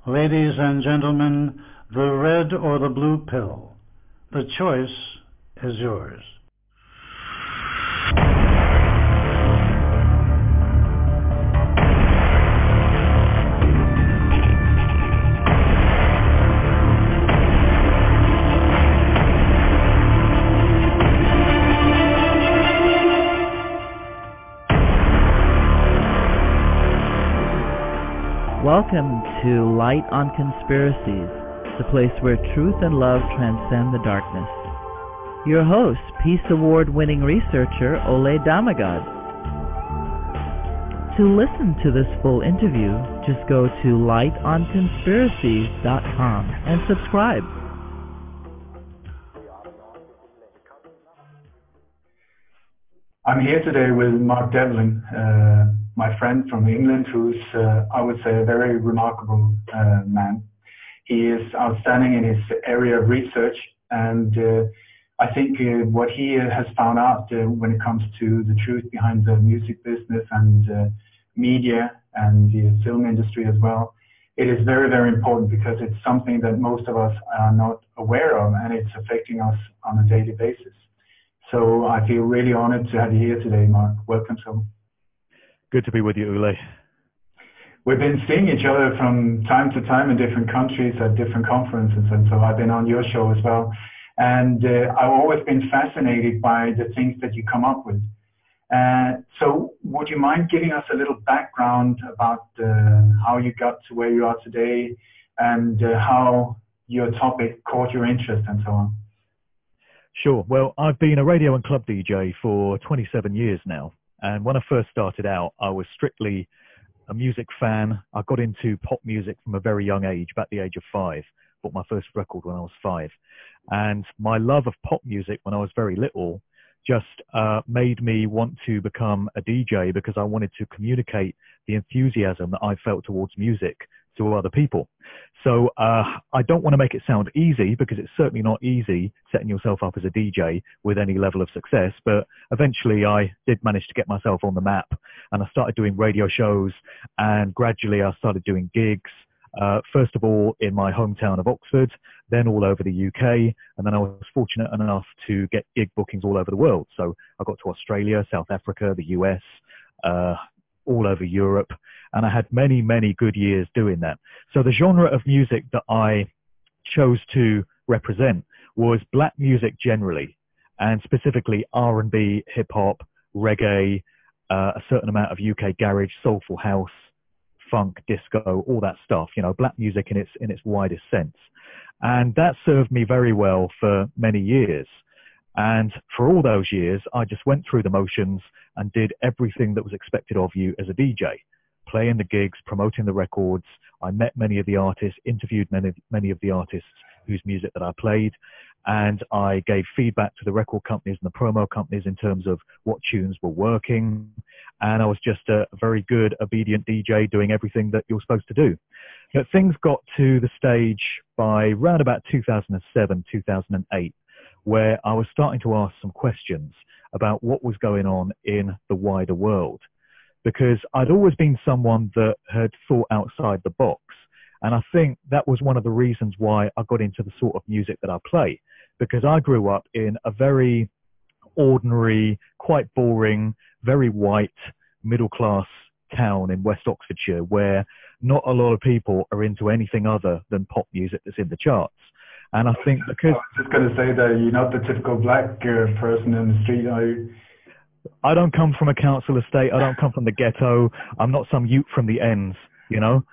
Ladies and gentlemen, the red or the blue pill. The choice is yours. Welcome to Light on Conspiracies, the place where truth and love transcend the darkness. Your host, Peace Award-winning researcher Ole Damagod. To listen to this full interview, just go to lightonconspiracies.com and subscribe. I'm here today with Mark Devlin, my friend from England, who's, I would say, a very remarkable man. He is outstanding in his area of research, and I think what he has found out when it comes to the truth behind the music business and media and the film industry as well, it is very, very important because it's something that most of us are not aware of, and it's affecting us on a daily basis. So I feel really honored to have you here today, Mark. Welcome, so. Good to be with you, Ule. We've been seeing each other from time to time in different countries at different conferences, and so I've been on your show as well. And I've always been fascinated by the things that you come up with. So would you mind giving us a little background about how you got to where you are today and how your topic caught your interest and so on? Sure. Well, I've been a radio and club DJ for 27 years now. And when I first started out, I was strictly a music fan. I got into pop music from a very young age, about the age of 5. Bought my first record when I was 5. And my love of pop music when I was very little just made me want to become a DJ because I wanted to communicate the enthusiasm that I felt towards music to other people. So I don't want to make it sound easy because it's certainly not easy setting yourself up as a DJ with any level of success, but eventually I did manage to get myself on the map, and I started doing radio shows, and gradually I started doing gigs, first of all in my hometown of Oxford, then all over the UK, and then I was fortunate enough to get gig bookings all over the world. So I got to Australia, South Africa, the US, all over Europe, and I had many, many good years doing that. So the genre of music that I chose to represent was black music generally, and specifically R&B, hip-hop, reggae, a certain amount of UK garage, soulful house, funk, disco, all that stuff, you know, black music in its widest sense. And that served me very well for many years. And for all those years, I just went through the motions and did everything that was expected of you as a DJ, playing the gigs, promoting the records. I met many of the artists, interviewed many of the artists whose music that I played, and I gave feedback to the record companies and the promo companies in terms of what tunes were working. And I was just a very good, obedient DJ doing everything that you're supposed to do. But things got to the stage by round about 2007, 2008, where I was starting to ask some questions about what was going on in the wider world. Because I'd always been someone that had thought outside the box. And I think that was one of the reasons why I got into the sort of music that I play. Because I grew up in a very ordinary, quite boring, very white, middle-class town in West Oxfordshire, where not a lot of people are into anything other than pop music that's in the charts. And I think because... I was just going to say that you're not the typical black person in the street, are you? I don't come from a council estate. I don't come from the ghetto. I'm not some Ute from the ends, you know,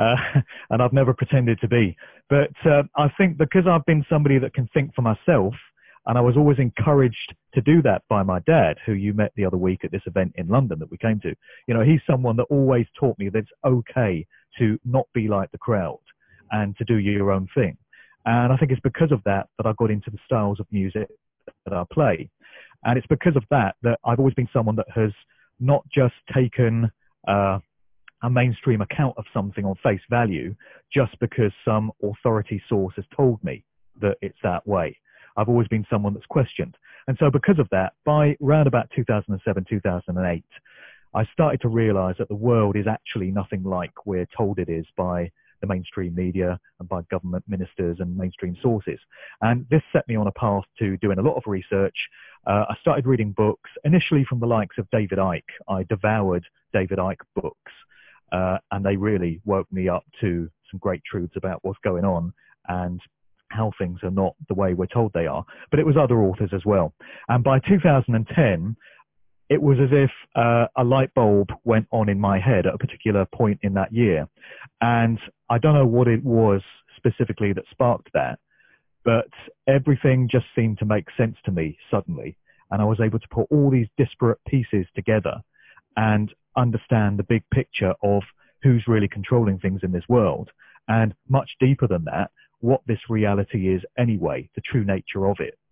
and I've never pretended to be. But I think because I've been somebody that can think for myself, and I was always encouraged to do that by my dad, who you met the other week at this event in London that we came to. You know, he's someone that always taught me that it's okay to not be like the crowd and to do your own thing. And I think it's because of that that I got into the styles of music that I play. And it's because of that that I've always been someone that has not just taken a mainstream account of something on face value just because some authority source has told me that it's that way. I've always been someone that's questioned. And so because of that, by round about 2007, 2008, I started to realize that the world is actually nothing like we're told it is by the mainstream media and by government ministers and mainstream sources. And this set me on a path to doing a lot of research. I started reading books, initially from the likes of David Icke. I devoured David Icke books, and they really woke me up to some great truths about what's going on and how things are not the way we're told they are. But it was other authors as well. And by 2010, it was as if a light bulb went on in my head at a particular point in that year. And I don't know what it was specifically that sparked that, but everything just seemed to make sense to me suddenly. And I was able to put all these disparate pieces together and understand the big picture of who's really controlling things in this world. And much deeper than that, what this reality is anyway, the true nature of it.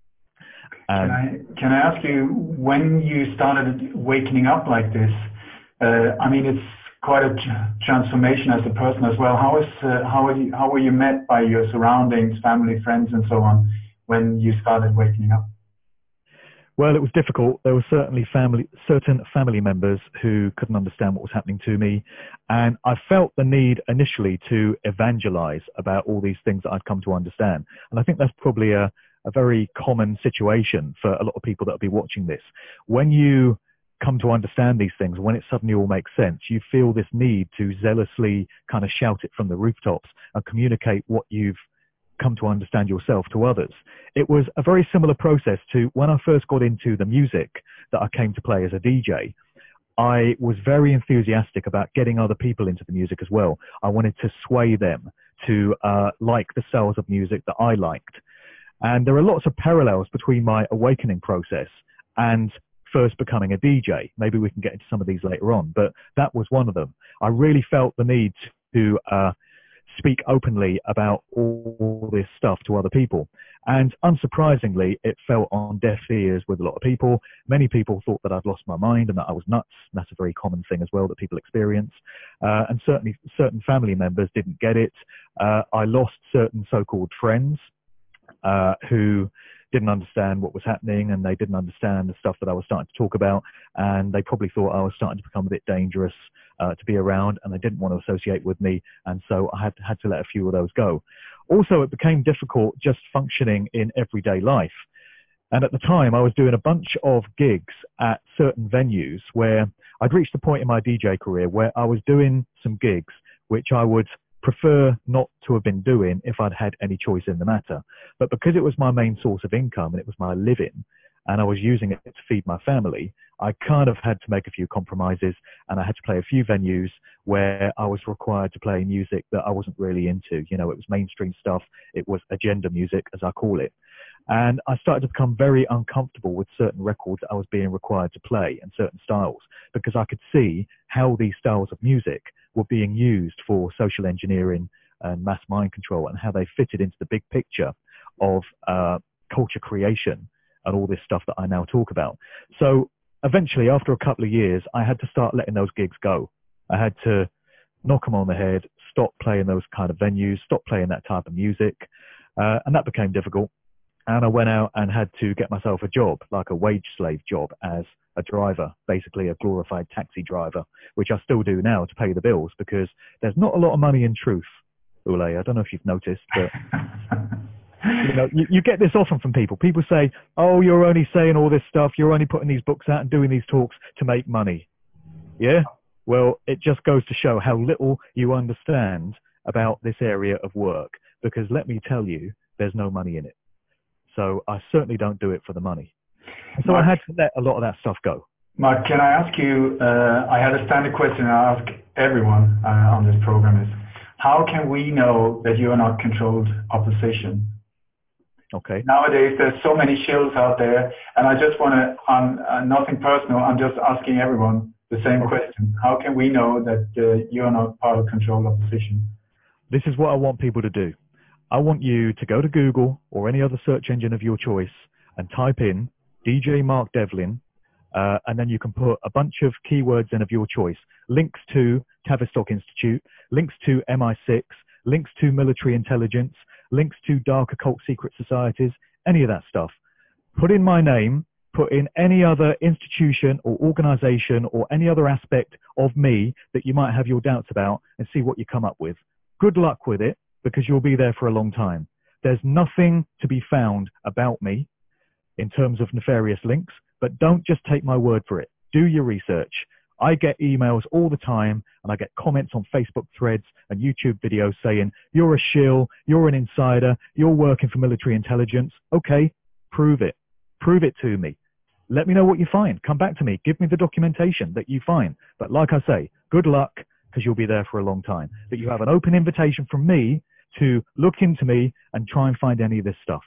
Can I ask you, when you started waking up like this, I mean, it's quite a transformation as a person as well. How were you met by your surroundings, family, friends, and so on, when you started waking up? Well, it was difficult. There were certainly certain family members who couldn't understand what was happening to me. And I felt the need initially to evangelize about all these things that I'd come to understand. And I think that's probably a very common situation for a lot of people that will be watching this. When you come to understand these things, when it suddenly all makes sense, you feel this need to zealously kind of shout it from the rooftops and communicate what you've come to understand yourself to others. It was a very similar process to when I first got into the music that I came to play as a DJ. I was very enthusiastic about getting other people into the music as well. I wanted to sway them to like the styles of music that I liked. And there are lots of parallels between my awakening process and first becoming a DJ. Maybe we can get into some of these later on, but that was one of them. I really felt the need to speak openly about all this stuff to other people. And unsurprisingly, it fell on deaf ears with a lot of people. Many people thought that I'd lost my mind and that I was nuts. And that's a very common thing as well that people experience. And certainly certain family members didn't get it. I lost certain so-called friends who didn't understand what was happening, and they didn't understand the stuff that I was starting to talk about, and they probably thought I was starting to become a bit dangerous to be around, and they didn't want to associate with me, and so I had to let a few of those go. Also, it became difficult just functioning in everyday life. And at the time, I was doing a bunch of gigs at certain venues where I'd reached the point in my DJ career where I was doing some gigs which I would prefer not to have been doing if I'd had any choice in the matter. But because it was my main source of income and it was my living, and I was using it to feed my family, I kind of had to make a few compromises, and I had to play a few venues where I was required to play music that I wasn't really into. You know, it was mainstream stuff. It was agenda music, as I call it. And I started to become very uncomfortable with certain records that I was being required to play and certain styles, because I could see how these styles of music were being used for social engineering and mass mind control, and how they fitted into the big picture of culture creation and all this stuff that I now talk about. So eventually, after a couple of years, I had to start letting those gigs go. I had to knock them on the head, stop playing those kind of venues, stop playing that type of music, and that became difficult. And I went out and had to get myself a job, like a wage slave job as a driver, basically a glorified taxi driver, which I still do now to pay the bills, because there's not a lot of money in truth, Ole. I don't know if you've noticed, but you know, you get this often from people. People say, oh, you're only saying all this stuff, you're only putting these books out and doing these talks to make money. Yeah? Well, it just goes to show how little you understand about this area of work, because let me tell you, there's no money in it. So I certainly don't do it for the money. So Mark, I had to let a lot of that stuff go. Mark, can I ask you, I had a standard question I ask everyone on this program is, how can we know that you are not controlled opposition? Okay. Nowadays, there's so many shills out there, and I just want to, nothing personal, I'm just asking everyone the same question. How can we know that you are not part of controlled opposition? This is what I want people to do. I want you to go to Google or any other search engine of your choice and type in DJ Mark Devlin, and then you can put a bunch of keywords in of your choice. Links to Tavistock Institute, links to MI6, links to military intelligence, links to dark occult secret societies, any of that stuff. Put in my name, put in any other institution or organization or any other aspect of me that you might have your doubts about, and see what you come up with. good luck with it, because you'll be there for a long time. There's nothing to be found about me in terms of nefarious links, but don't just take my word for it. Do your research. I get emails all the time, and I get comments on Facebook threads and YouTube videos saying, you're a shill, you're an insider, you're working for military intelligence. Okay, prove it. Prove it to me. Let me know what you find. Come back to me. Give me the documentation that you find. But like I say, good luck, because you'll be there for a long time. But you have an open invitation from me to look into me and try and find any of this stuff.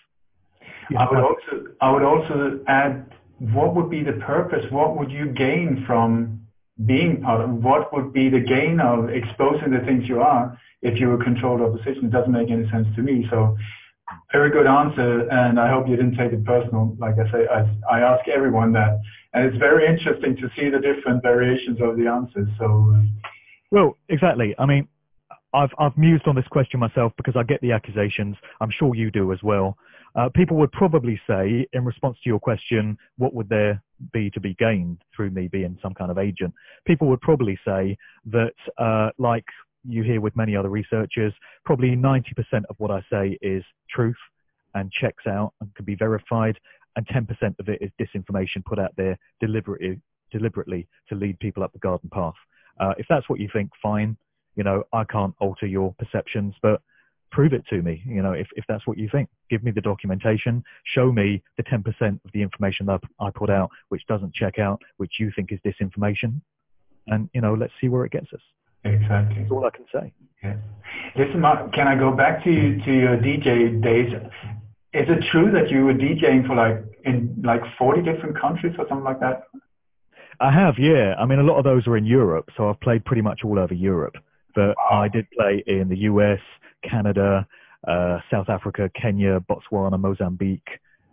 I would also add, what would be the purpose? What would you gain from being part of? What would be the gain of exposing the things you are if you were controlled opposition? It doesn't make any sense to me. So very good answer, and I hope you didn't take it personal. Like I say, I ask everyone that, and it's very interesting to see the different variations of the answers. So well, exactly. I mean, I've mused on this question myself because I get the accusations. I'm sure you do as well. People would probably say, in response to your question, what would there be to be gained through me being some kind of agent? People would probably say that, like you hear with many other researchers, probably 90% of what I say is truth and checks out and can be verified, and 10% of it is disinformation put out there deliberately to lead people up the garden path. If that's what you think, fine. You know, I can't alter your perceptions, but prove it to me. You know, if that's what you think, give me the documentation, show me the 10% of the information that I put out, which doesn't check out, which you think is disinformation. And, you know, let's see where it gets us. Exactly. That's all I can say. Yeah. Listen, Mark, can I go back to your DJ days? Is it true that you were DJing for in 40 different countries or something like that? I have, yeah. I mean, a lot of those are in Europe, so I've played pretty much all over Europe. But wow. I did play in the US, Canada, South Africa, Kenya, Botswana, Mozambique,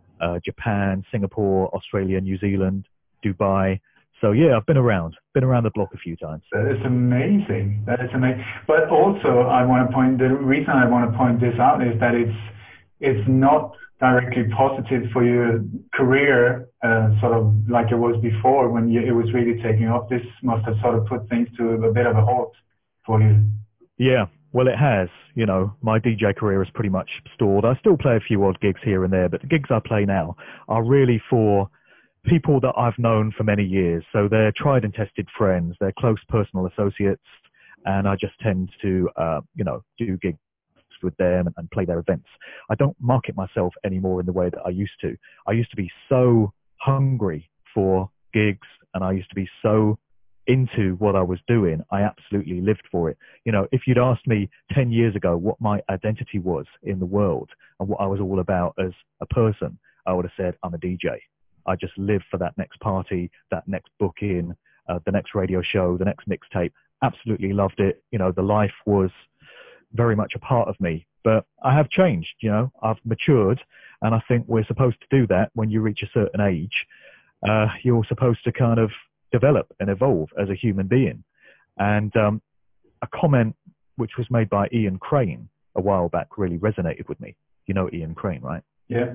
Japan, Singapore, Australia, New Zealand, Dubai. So yeah, I've been around the block a few times. That is amazing. That is amazing. But also, the reason I want to point this out is that it's not directly positive for your career, sort of like it was before when it was really taking off. This must have sort of put things to a bit of a halt for you. Yeah, well, it has. You know, my DJ career is pretty much stalled. I still play a few odd gigs here and there, but the gigs I play now are really for people that I've known for many years. So they're tried and tested friends, they're close personal associates, and I just tend to, do gigs with them and play their events. I don't market myself anymore in the way that I used to. I used to be so hungry for gigs, and I used to be so into what I was doing. I absolutely lived for it. You know, if you'd asked me 10 years ago what my identity was in the world and what I was all about as a person, I would have said, I'm a DJ. I just live for that next party, that next booking, the next radio show, the next mixtape. Absolutely loved it. You know, the life was very much a part of me, but I have changed. You know, I've matured, and I think we're supposed to do that when you reach a certain age. You're supposed to kind of develop and evolve as a human being. And a comment which was made by Ian Crane a while back really resonated with me. You know Ian Crane, right? Yeah.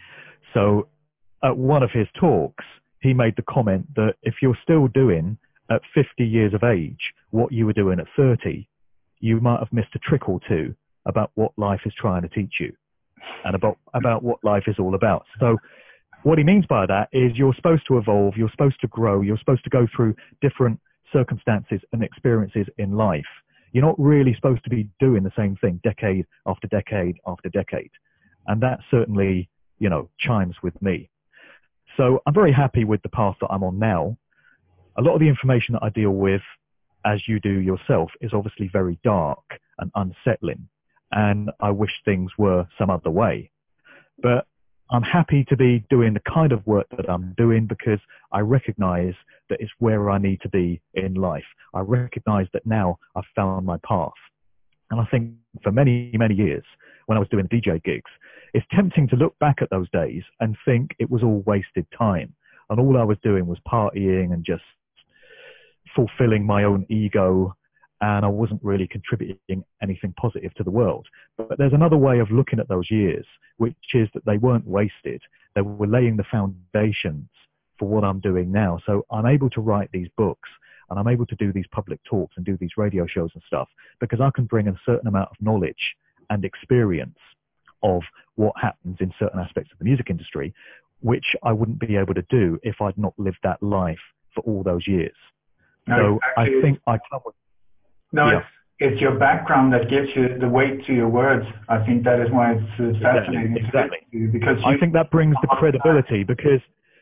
So at one of his talks, he made the comment that if you're still doing at 50 years of age what you were doing at 30, you might have missed a trick or two about what life is trying to teach you and about what life is all about. So what he means by that is you're supposed to evolve, you're supposed to grow, you're supposed to go through different circumstances and experiences in life. You're not really supposed to be doing the same thing decade after decade after decade. And that certainly, you know, chimes with me. So I'm very happy with the path that I'm on now. A lot of the information that I deal with, as you do yourself, is obviously very dark and unsettling. And I wish things were some other way. But I'm happy to be doing the kind of work that I'm doing because I recognize that it's where I need to be in life. I recognize that now I've found my path. And I think for many, many years, when I was doing DJ gigs, it's tempting to look back at those days and think it was all wasted time. And all I was doing was partying and just fulfilling my own ego. And I wasn't really contributing anything positive to the world. But there's another way of looking at those years, which is that they weren't wasted. They were laying the foundations for what I'm doing now. So I'm able to write these books. and I'm able to do these public talks and do these radio shows and stuff because I can bring a certain amount of knowledge and experience of what happens in certain aspects of the music industry, which I wouldn't be able to do if I'd not lived that life for all those years. No, so exactly. I think I come with... No, yeah. it's your background that gives you the weight to your words. I think that is why it's fascinating. Exactly. To you, because I think that brings the credibility because,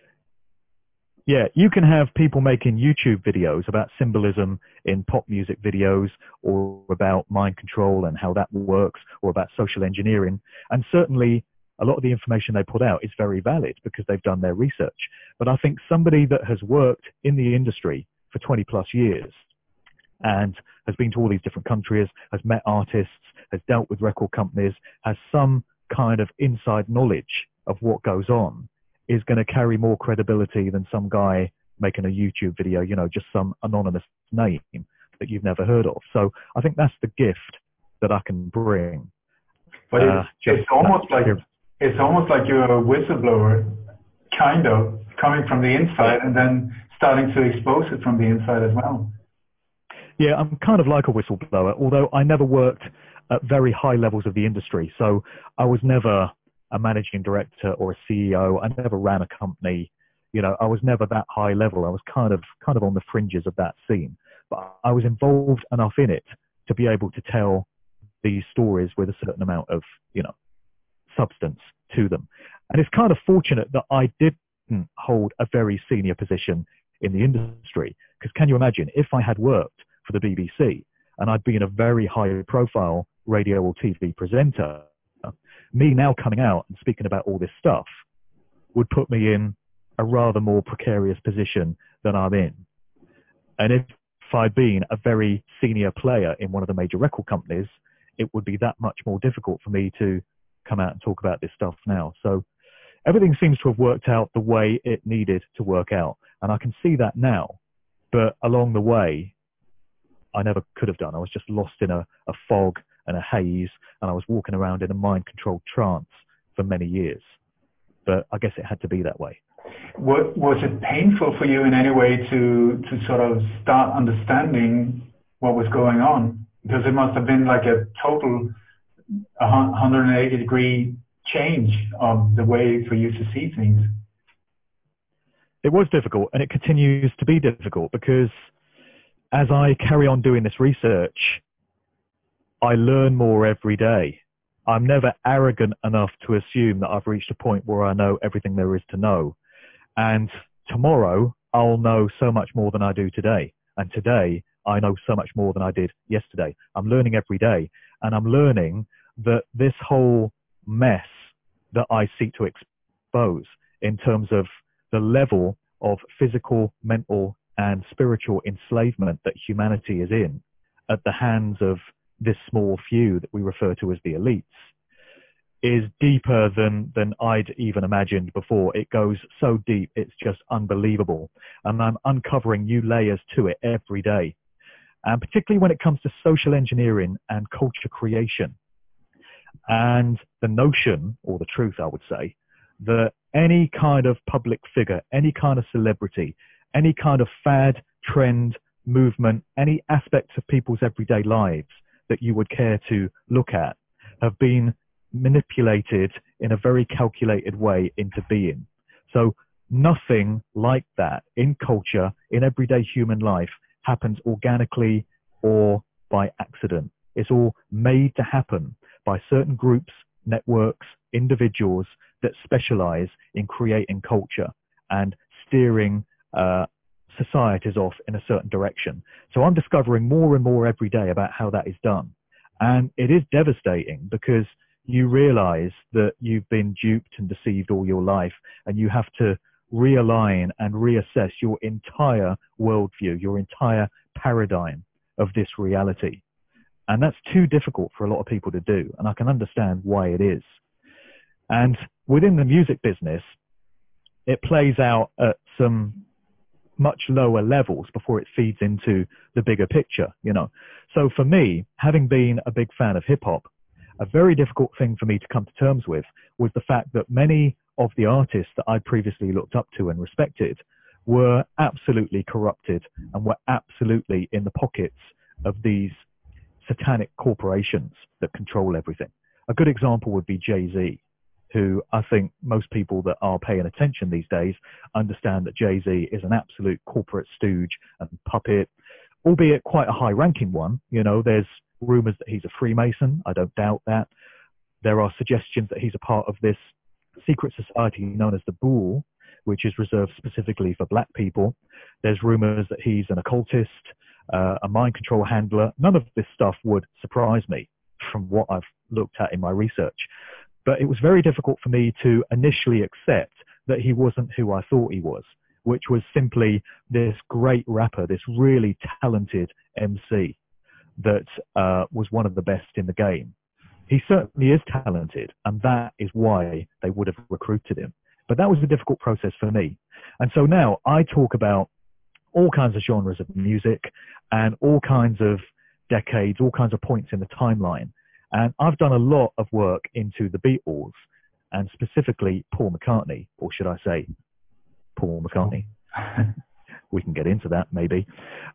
yeah, you can have people making YouTube videos about symbolism in pop music videos or about mind control and how that works or about social engineering. And certainly a lot of the information they put out is very valid because they've done their research. But I think somebody that has worked in the industry for 20 plus years and has been to all these different countries, has met artists, has dealt with record companies, has some kind of inside knowledge of what goes on, is going to carry more credibility than some guy making a YouTube video, you know, just some anonymous name that you've never heard of. So I think that's the gift that I can bring. But it's almost like you're a whistleblower, kind of, coming from the inside and then starting to expose it from the inside as well. Yeah, I'm kind of like a whistleblower, although I never worked at very high levels of the industry. So I was never a managing director or a CEO. I never ran a company. You know, I was never that high level. I was kind of on the fringes of that scene. But I was involved enough in it to be able to tell these stories with a certain amount of, you know, substance to them. And it's kind of fortunate that I didn't hold a very senior position in the industry. Because can you imagine if I had worked for the BBC and I'd been a very high profile radio or TV presenter, me now coming out and speaking about all this stuff would put me in a rather more precarious position than I'm in. And if I'd been a very senior player in one of the major record companies, it would be that much more difficult for me to come out and talk about this stuff now. So everything seems to have worked out the way it needed to work out. And I can see that now. But along the way, I never could have done. I was just lost in a fog and a haze, and I was walking around in a mind-controlled trance for many years. But I guess it had to be that way. Was it painful for you in any way to sort of start understanding what was going on? Because it must have been like a total 180-degree change of the way for you to see things. It was difficult, and it continues to be difficult because as I carry on doing this research, I learn more every day. I'm never arrogant enough to assume that I've reached a point where I know everything there is to know. And tomorrow, I'll know so much more than I do today. And today, I know so much more than I did yesterday. I'm learning every day. And I'm learning that this whole mess that I seek to expose in terms of the level of physical, mental, and spiritual enslavement that humanity is in at the hands of this small few that we refer to as the elites is deeper than I'd even imagined before. It goes so deep, it's just unbelievable. And I'm uncovering new layers to it every day. And particularly when it comes to social engineering and culture creation. And the notion, or the truth, I would say, that any kind of public figure, any kind of celebrity, any kind of fad, trend, movement, any aspects of people's everyday lives that you would care to look at have been manipulated in a very calculated way into being. So nothing like that in culture, in everyday human life, happens organically or by accident. It's all made to happen by certain groups, networks, individuals that specialize in creating culture and steering societies off in a certain direction. So I'm discovering more and more every day about how that is done. And it is devastating because you realize that you've been duped and deceived all your life, and you have to realign and reassess your entire worldview, your entire paradigm of this reality. And that's too difficult for a lot of people to do. And I can understand why it is. And within the music business, it plays out at some much lower levels before it feeds into the bigger picture, you know. So for me, having been a big fan of hip hop, a very difficult thing for me to come to terms with was the fact that many of the artists that I previously looked up to and respected were absolutely corrupted and were absolutely in the pockets of these satanic corporations that control everything. A good example would be Jay-Z, who I think most people that are paying attention these days understand that Jay-Z is an absolute corporate stooge and puppet, albeit quite a high-ranking one. You know, there's rumors that he's a Freemason. I don't doubt that. There are suggestions that he's a part of this secret society known as the Boule, which is reserved specifically for black people. There's rumors that he's an occultist, a mind control handler. None of this stuff would surprise me from what I've looked at in my research. But it was very difficult for me to initially accept that he wasn't who I thought he was, which was simply this great rapper, this really talented MC that was one of the best in the game. He certainly is talented, and that is why they would have recruited him. But that was a difficult process for me. And so now I talk about all kinds of genres of music and all kinds of decades, all kinds of points in the timeline. And I've done a lot of work into the Beatles and specifically Paul McCartney, or should I say Paul McCartney. We can get into that maybe.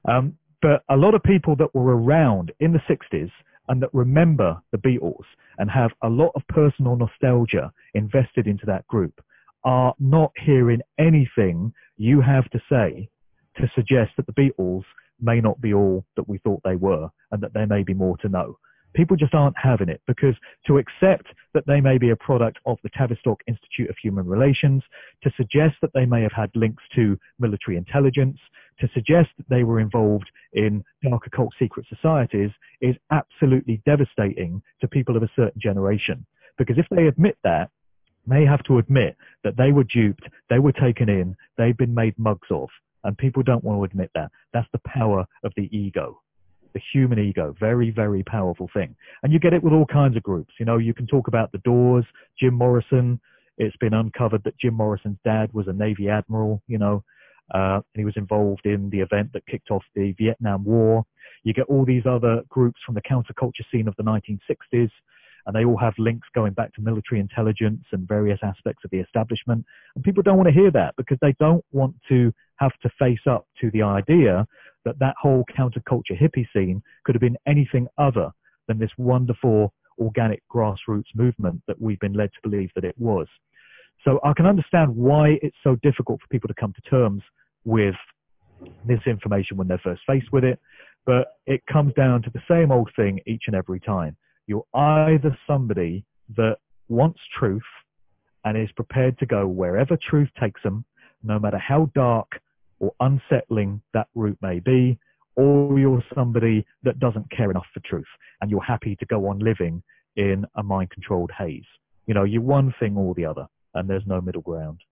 But a lot of people that were around in the 60s and that remember the Beatles and have a lot of personal nostalgia invested into that group are not hearing anything you have to say to suggest that the Beatles may not be all that we thought they were and that there may be more to know. People just aren't having it, because to accept that they may be a product of the Tavistock Institute of Human Relations, to suggest that they may have had links to military intelligence, to suggest that they were involved in dark occult secret societies is absolutely devastating to people of a certain generation. Because if they admit that, they have to admit that they were duped, they were taken in, they've been made mugs of. And people don't want to admit that. That's the power of the ego. The human ego, very, very powerful thing. And you get it with all kinds of groups. You know, you can talk about the Doors, Jim Morrison. It's been uncovered that Jim Morrison's dad was a Navy admiral, you know, and he was involved in the event that kicked off the Vietnam War. You get all these other groups from the counterculture scene of the 1960s, and they all have links going back to military intelligence and various aspects of the establishment. And people don't want to hear that because they don't want to have to face up to the idea that that whole counterculture hippie scene could have been anything other than this wonderful organic grassroots movement that we've been led to believe that it was. So I can understand why it's so difficult for people to come to terms with this information when they're first faced with it, but it comes down to the same old thing each and every time. You're either somebody that wants truth and is prepared to go wherever truth takes them, no matter how dark or unsettling that route may be, or you're somebody that doesn't care enough for truth and you're happy to go on living in a mind-controlled haze. You know, you're one thing or the other, and there's no middle ground.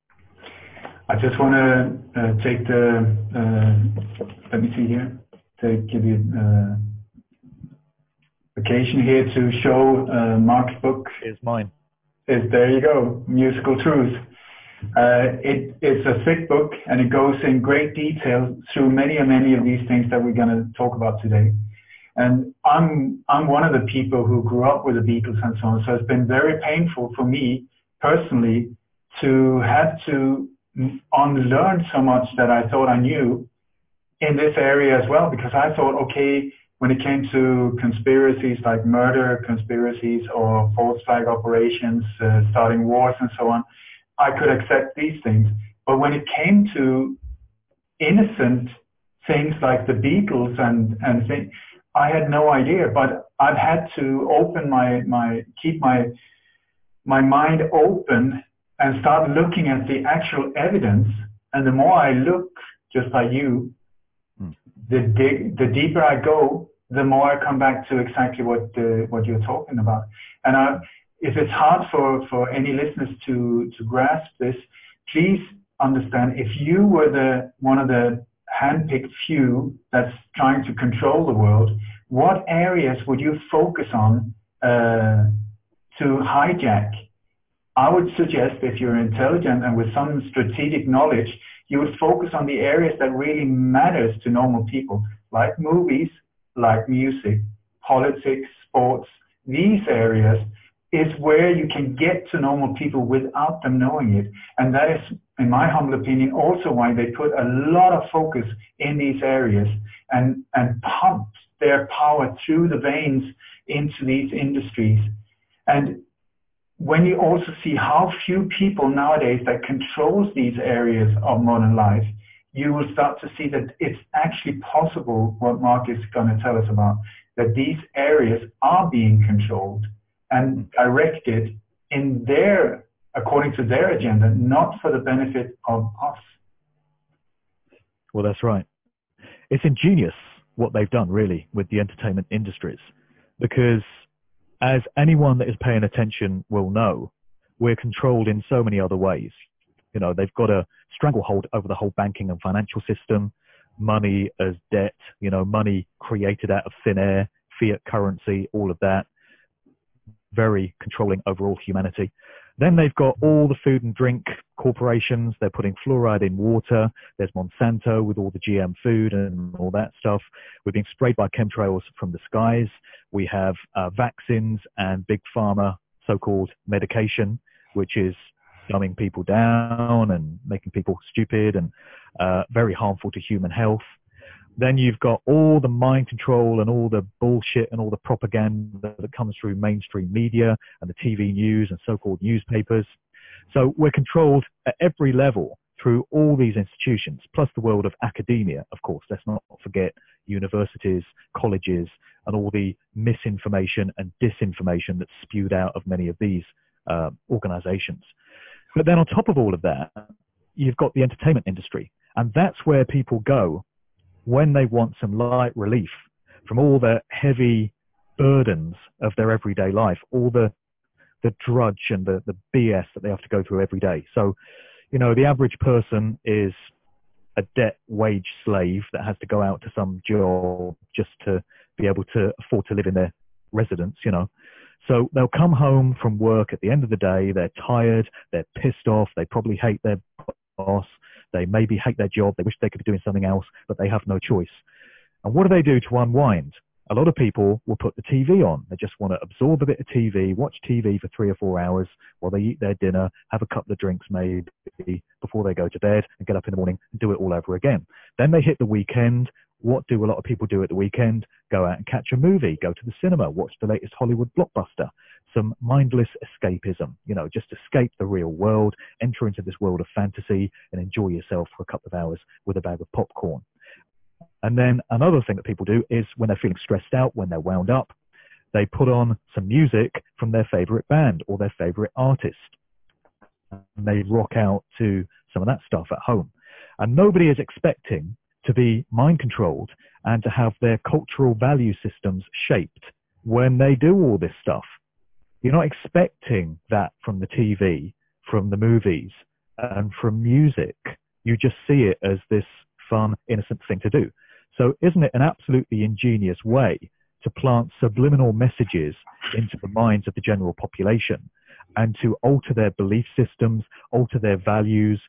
I just want to take the, let me see here, to give you occasion here to show Mark's book. Here's mine. There you go, Musical Truth. It's a thick book, and it goes in great detail through many of these things that we're going to talk about today. And I'm one of the people who grew up with the Beatles and so on, so it's been very painful for me personally to have to unlearn so much that I thought I knew in this area as well, because I thought, okay, when it came to conspiracies like murder conspiracies or false flag operations, starting wars and so on, I could accept these things. But when it came to innocent things like the Beatles and things, I had no idea. But I've had to open keep my mind open and start looking at the actual evidence. And the more I look, just like you, the deeper I go, the more I come back to exactly what you're talking about. And if it's hard for any listeners to grasp this, please understand, if you were one of the handpicked few that's trying to control the world, what areas would you focus on to hijack? I would suggest, if you're intelligent and with some strategic knowledge, you would focus on the areas that really matters to normal people, like movies, like music, politics, sports. These areas is where you can get to normal people without them knowing it. And that is in my humble opinion, also why they put a lot of focus in these areas and pump their power through the veins into these industries. And when you also see how few people nowadays that controls these areas of modern life, you will start to see that it's actually possible, what Mark is going to tell us about, that these areas are being controlled and directed in their, according to their agenda, not for the benefit of us. Well, that's right. It's ingenious what they've done, really, with the entertainment industries, because as anyone that is paying attention will know, we're controlled in so many other ways. You know, they've got a stranglehold over the whole banking and financial system, money as debt, you know, money created out of thin air, fiat currency, all of that. Very controlling over all humanity. Then they've got all the food and drink corporations. They're putting fluoride in water. There's Monsanto with all the GM food and all that stuff. We're being sprayed by chemtrails from the skies. We have vaccines and big pharma so-called medication, which is dumbing people down and making people stupid and very harmful to human health. Then you've got all the mind control and all the bullshit and all the propaganda that comes through mainstream media and the TV news and so-called newspapers. So we're controlled at every level through all these institutions, plus the world of academia, of course. Let's not forget universities, colleges, and all the misinformation and disinformation that's spewed out of many of these organizations. But then on top of all of that, you've got the entertainment industry. And that's where people go when they want some light relief from all the heavy burdens of their everyday life, all the drudge and the BS that they have to go through every day. So, you know, the average person is a debt wage slave that has to go out to some job just to be able to afford to live in their residence, you know. So they'll come home from work at the end of the day, they're tired, they're pissed off, they probably hate their boss, they maybe hate their job, they wish they could be doing something else, but they have no choice. And what do they do to unwind? A lot of people will put the TV on. They just want to absorb a bit of TV, watch TV for 3 or 4 hours while they eat their dinner, have a couple of drinks maybe before they go to bed and get up in the morning and do it all over again. Then they hit the weekend. What do a lot of people do at the weekend? Go out and catch a movie, go to the cinema, watch the latest Hollywood blockbuster, some mindless escapism, you know, just escape the real world, enter into this world of fantasy and enjoy yourself for a couple of hours with a bag of popcorn. And then another thing that people do is when they're feeling stressed out, when they're wound up, they put on some music from their favorite band or their favorite artist. And they rock out to some of that stuff at home. And nobody is expecting to be mind controlled and to have their cultural value systems shaped when they do all this stuff. You're not expecting that from the TV, from the movies, and from music. You just see it as this fun, innocent thing to do. So isn't it an absolutely ingenious way to plant subliminal messages into the minds of the general population and to alter their belief systems, alter their values,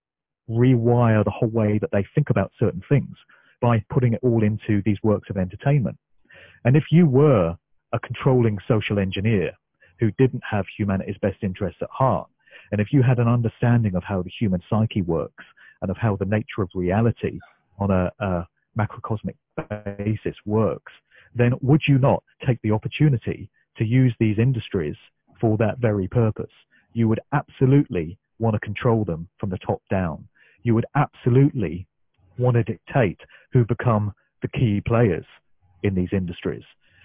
rewire the whole way that they think about certain things by putting it all into these works of entertainment? And if you were a controlling social engineer who didn't have humanity's best interests at heart, and if you had an understanding of how the human psyche works and of how the nature of reality on a macrocosmic basis works, then would you not take the opportunity to use these industries for that very purpose? You would absolutely want to control them from the top down. You would absolutely want to dictate who become the key players in these industries.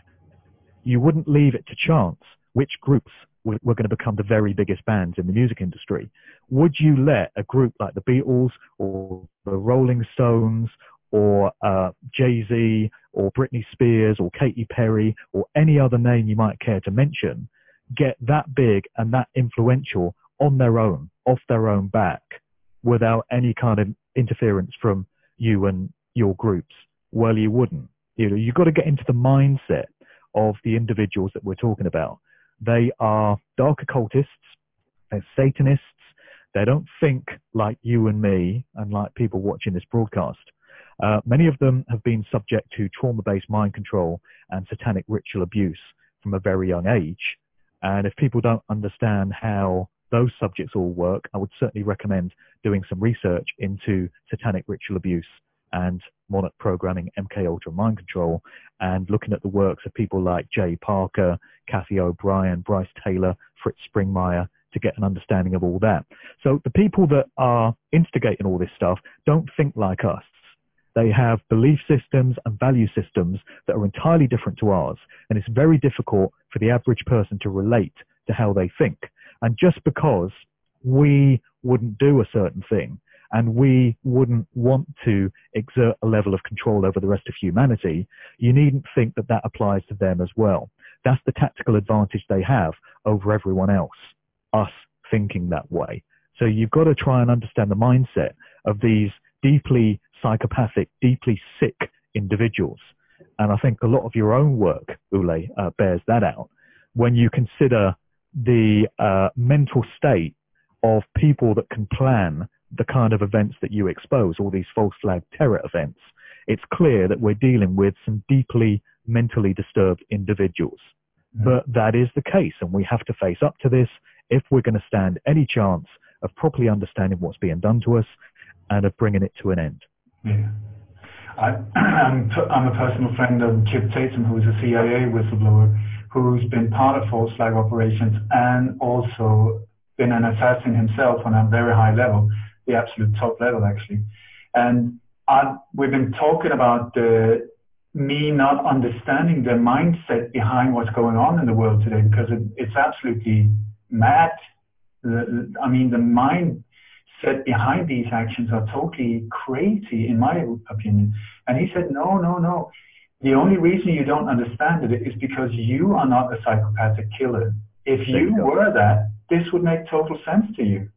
You wouldn't leave it to chance which groups were going to become the very biggest bands in the music industry. Would you let a group like the Beatles or the Rolling Stones or Jay-Z or Britney Spears or Katy Perry or any other name you might care to mention get that big and that influential on their own, off their own back, without any kind of interference from you and your groups? Well, you wouldn't. You know, you've got to get into the mindset of the individuals that we're talking about. They are dark occultists, they're Satanists, they don't think like you and me and like people watching this broadcast. Many of them have been subject to trauma-based mind control and satanic ritual abuse from a very young age. And if people don't understand how those subjects all work, I would certainly recommend doing some research into satanic ritual abuse and monarch programming, MK Ultra, mind control, and looking at the works of people like Jay Parker, Kathy O'Brien, Bryce Taylor, Fritz Springmeier, to get an understanding of all that. So the people that are instigating all this stuff don't think like us. They have belief systems and value systems that are entirely different to ours, and it's very difficult for the average person to relate to how they think. And just because we wouldn't do a certain thing and we wouldn't want to exert a level of control over the rest of humanity, you needn't think that that applies to them as well. That's the tactical advantage they have over everyone else, us thinking that way. So you've got to try and understand the mindset of these deeply psychopathic, deeply sick individuals. And I think a lot of your own work, Ule, bears that out. When you consider the mental state of people that can plan the kind of events that you expose, all these false flag terror events, it's clear that we're dealing with some deeply mentally disturbed individuals. But that is the case, and we have to face up to this if we're going to stand any chance of properly understanding what's being done to us and of bringing it to an end. Yeah. I'm a personal friend of Chip Tatum, who's a CIA whistleblower, who's been part of false flag operations and also been an assassin himself on a very high level, the absolute top level, actually. And we've been talking about me not understanding the mindset behind what's going on in the world today, because it's absolutely mad. I mean, the mindset behind these actions are totally crazy, in my opinion. And he said, no. The only reason you don't understand it is because you are not a psychopathic killer. If you were that, this would make total sense to you.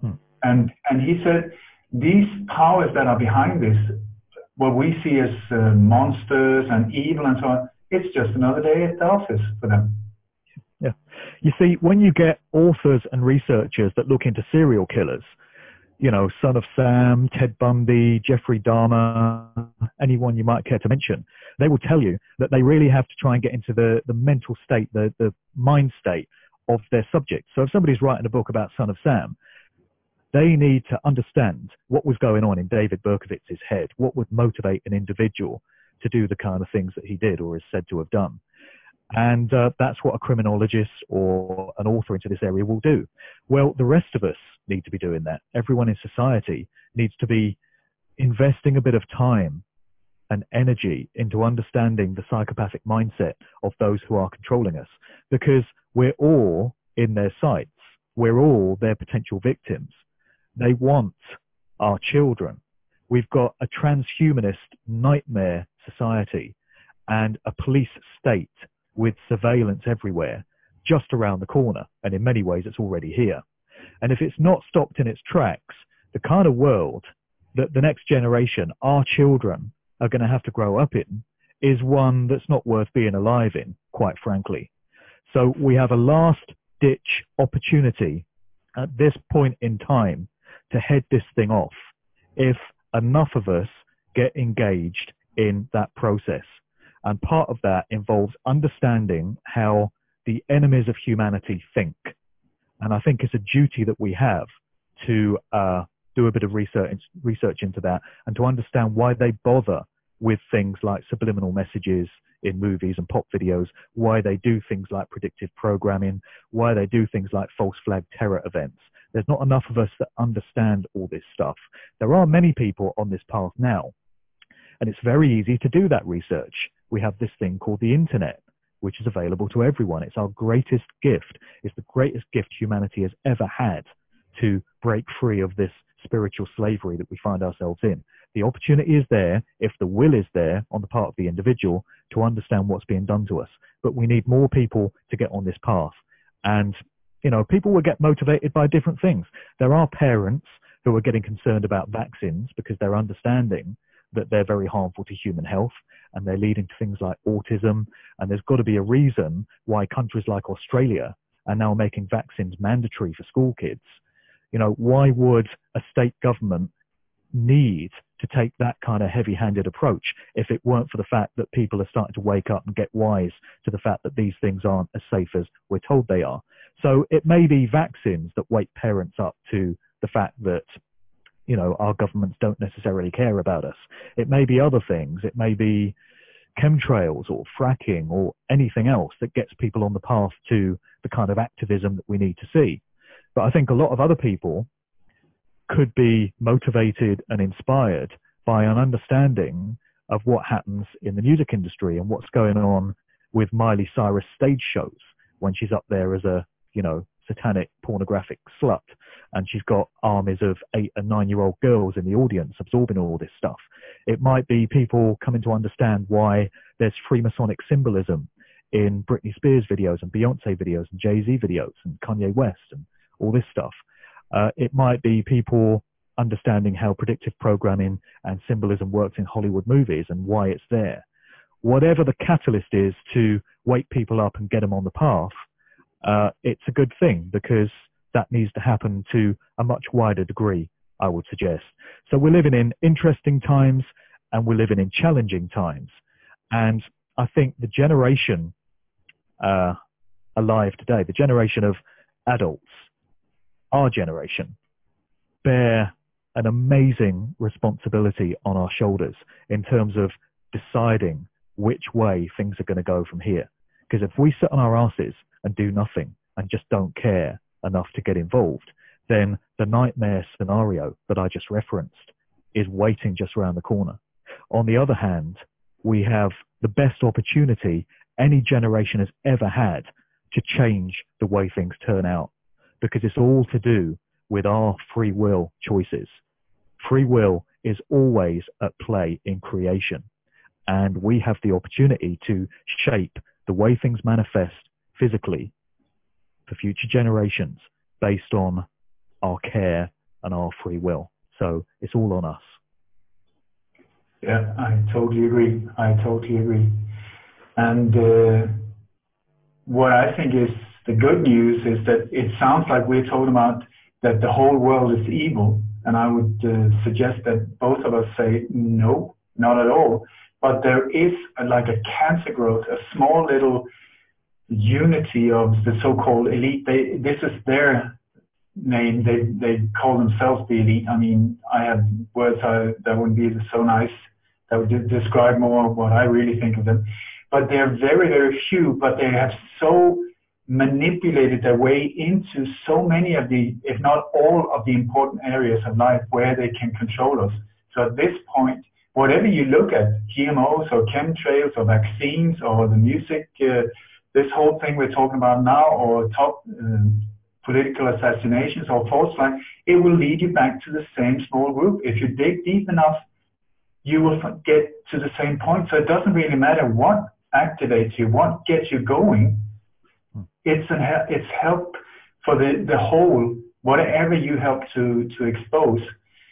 And he said, these powers that are behind this, what we see as monsters and evil and so on, it's just another day at the office for them. Yeah. You see, when you get authors and researchers that look into serial killers, you know, Son of Sam, Ted Bundy, Jeffrey Dahmer, anyone you might care to mention, they will tell you that they really have to try and get into the mental state, the mind state of their subject. So if somebody's writing a book about Son of Sam, they need to understand what was going on in David Berkowitz's head, what would motivate an individual to do the kind of things that he did or is said to have done. And that's what a criminologist or an author into this area will do. Well, the rest of us need to be doing that. Everyone in society needs to be investing a bit of time and energy into understanding the psychopathic mindset of those who are controlling us, because we're all in their sights. We're all their potential victims. They want our children. We've got a transhumanist nightmare society and a police state with surveillance everywhere, just around the corner. And in many ways, it's already here. And if it's not stopped in its tracks, the kind of world that the next generation, our children, are going to have to grow up in is one that's not worth being alive in, quite frankly. So we have a last-ditch opportunity at this point in time to head this thing off if enough of us get engaged in that process. And part of that involves understanding how the enemies of humanity think. And I think it's a duty that we have to do a bit of research into that and to understand why they bother with things like subliminal messages in movies and pop videos, why they do things like predictive programming, why they do things like false flag terror events. There's not enough of us that understand all this stuff. There are many people on this path now, and it's very easy to do that research. We have this thing called the internet, which is available to everyone. It's our greatest gift. It's the greatest gift humanity has ever had to break free of this spiritual slavery that we find ourselves in. The opportunity is there, if the will is there on the part of the individual, to understand what's being done to us. But we need more people to get on this path. And, you know, people will get motivated by different things. There are parents who are getting concerned about vaccines because they're understanding that they're very harmful to human health and they're leading to things like autism. And there's got to be a reason why countries like Australia are now making vaccines mandatory for school kids. You know, why would a state government need to take that kind of heavy-handed approach if it weren't for the fact that people are starting to wake up and get wise to the fact that these things aren't as safe as we're told they are? So it may be vaccines that wake parents up to the fact that, you know, our governments don't necessarily care about us. It may be other things. It may be chemtrails or fracking or anything else that gets people on the path to the kind of activism that we need to see. But I think a lot of other people could be motivated and inspired by an understanding of what happens in the music industry and what's going on with Miley Cyrus stage shows when she's up there as a, you know, satanic pornographic slut, and she's got armies of 8 and 9-year-old girls in the audience absorbing all this stuff. It might be people coming to understand why there's Freemasonic symbolism in Britney Spears videos and Beyonce videos and Jay-Z videos and Kanye West and all this stuff. It might be people understanding how predictive programming and symbolism works in Hollywood movies and why it's there. Whatever the catalyst is to wake people up and get them on the path, it's a good thing, because that needs to happen to a much wider degree, I would suggest. So we're living in interesting times and we're living in challenging times. And I think the generation alive today, the generation of adults, our generation, bear an amazing responsibility on our shoulders in terms of deciding which way things are going to go from here. Because if we sit on our asses and do nothing and just don't care enough to get involved, then the nightmare scenario that I just referenced is waiting just around the corner. On the other hand, we have the best opportunity any generation has ever had to change the way things turn out, because it's all to do with our free will choices. Free will is always at play in creation, and we have the opportunity to shape the way things manifest physically for future generations based on our care and our free will. So it's all on us. Yeah, I totally agree. And what I think is the good news is that it sounds like we're talking about that the whole world is evil. And I would suggest that both of us say, no, not at all. But there is like a cancer growth, a small little unity of the so-called elite. This is their name. They call themselves the elite. I mean, I have words that wouldn't be so nice, that would describe more what I really think of them. But they're very, very few, but they have so manipulated their way into so many of the, if not all of the important areas of life where they can control us. So at this point, whatever you look at, GMOs or chemtrails or vaccines or the music, this whole thing we're talking about now, or top political assassinations or false flag, it will lead you back to the same small group. If you dig deep enough, you will get to the same point. So it doesn't really matter what activates you, what gets you going. It's help for the whole, whatever you help to expose.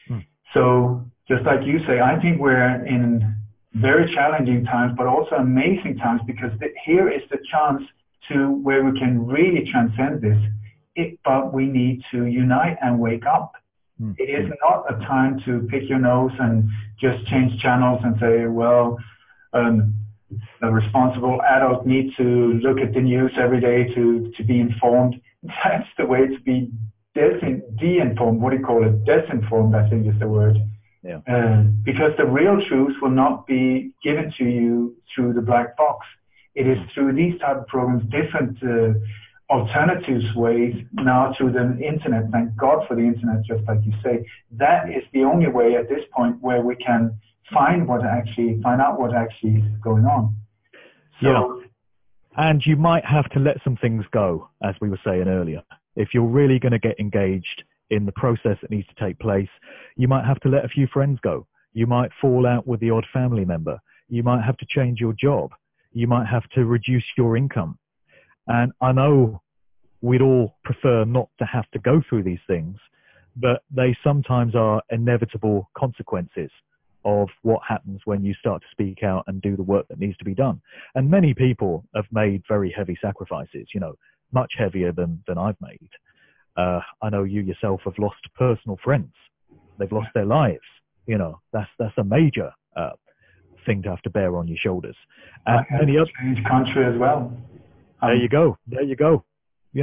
So just like you say, I think we're in very challenging times, but also amazing times, because here is the chance to where we can really transcend this. But we need to unite and wake up. It is not a time to pick your nose and just change channels and say, well, a responsible adult needs to look at the news every day to be informed. That's the way to be de-informed. What do you call it? Desinformed, I think is the word. Yeah. Because the real truth will not be given to you through the black box. It is through these type of programs, different alternatives ways now through the internet. Thank God for the internet, just like you say. That is the only way at this point where we can find out what actually is going on. So, yeah. And you might have to let some things go, as we were saying earlier. If you're really going to get engaged in the process that needs to take place, you might have to let a few friends go. You might fall out with the odd family member. You might have to change your job. You might have to reduce your income. And I know we'd all prefer not to have to go through these things, but they sometimes are inevitable consequences of what happens when you start to speak out and do the work that needs to be done. And many people have made very heavy sacrifices, you know, much heavier than I've made. I know you yourself have lost personal friends. They've lost their lives. You know, that's a major thing to have to bear on your shoulders. And many other change country as well. There you go. You know,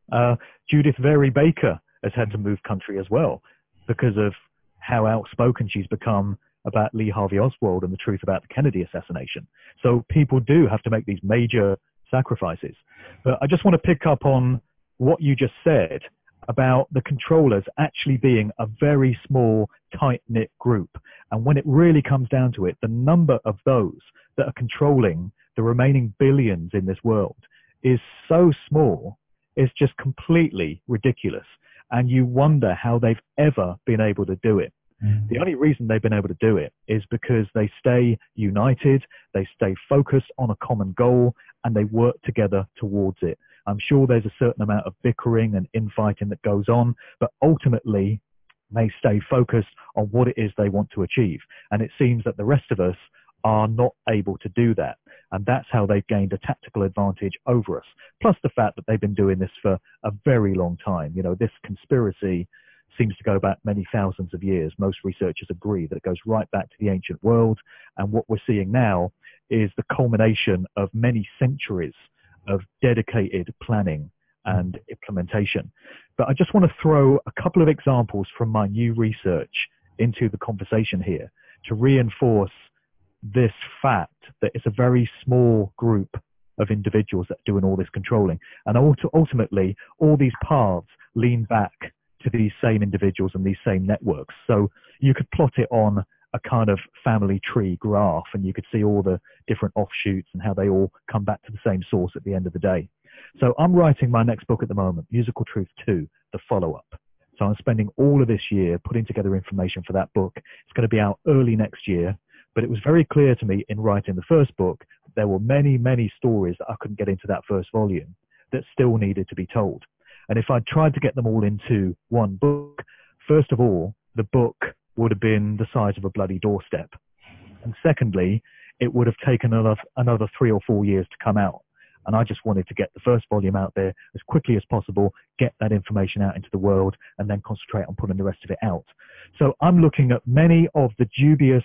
Judith Vary Baker has had to move country as well because of how outspoken she's become about Lee Harvey Oswald and the truth about the Kennedy assassination. So people do have to make these major sacrifices. But I just want to pick up on what you just said about the controllers actually being a very small, tight-knit group. And when it really comes down to it, the number of those that are controlling the remaining billions in this world is so small, it's just completely ridiculous. And you wonder how they've ever been able to do it. The only reason they've been able to do it is because they stay united, they stay focused on a common goal, and they work together towards it. I'm sure there's a certain amount of bickering and infighting that goes on, but ultimately they stay focused on what it is they want to achieve. And it seems that the rest of us are not able to do that. And that's how they've gained a tactical advantage over us. Plus the fact that they've been doing this for a very long time. You know, this conspiracy seems to go back many thousands of years. Most researchers agree that it goes right back to the ancient world. And what we're seeing now is the culmination of many centuries of dedicated planning and implementation. But I just want to throw a couple of examples from my new research into the conversation here to reinforce this fact that it's a very small group of individuals that are doing all this controlling. And ultimately, all these paths lean back to these same individuals and these same networks. So you could plot it on a kind of family tree graph, and you could see all the different offshoots and how they all come back to the same source at the end of the day. So I'm writing my next book at the moment, Musical Truth 2, the follow-up. So I'm spending all of this year putting together information for that book. It's going to be out early next year, but it was very clear to me in writing the first book, there were many, many stories that I couldn't get into that first volume that still needed to be told. And if I tried to get them all into one book, first of all, the book would have been the size of a bloody doorstep. And secondly, it would have taken another 3 or 4 years to come out. And I just wanted to get the first volume out there as quickly as possible, get that information out into the world, and then concentrate on putting the rest of it out. So I'm looking at many of the dubious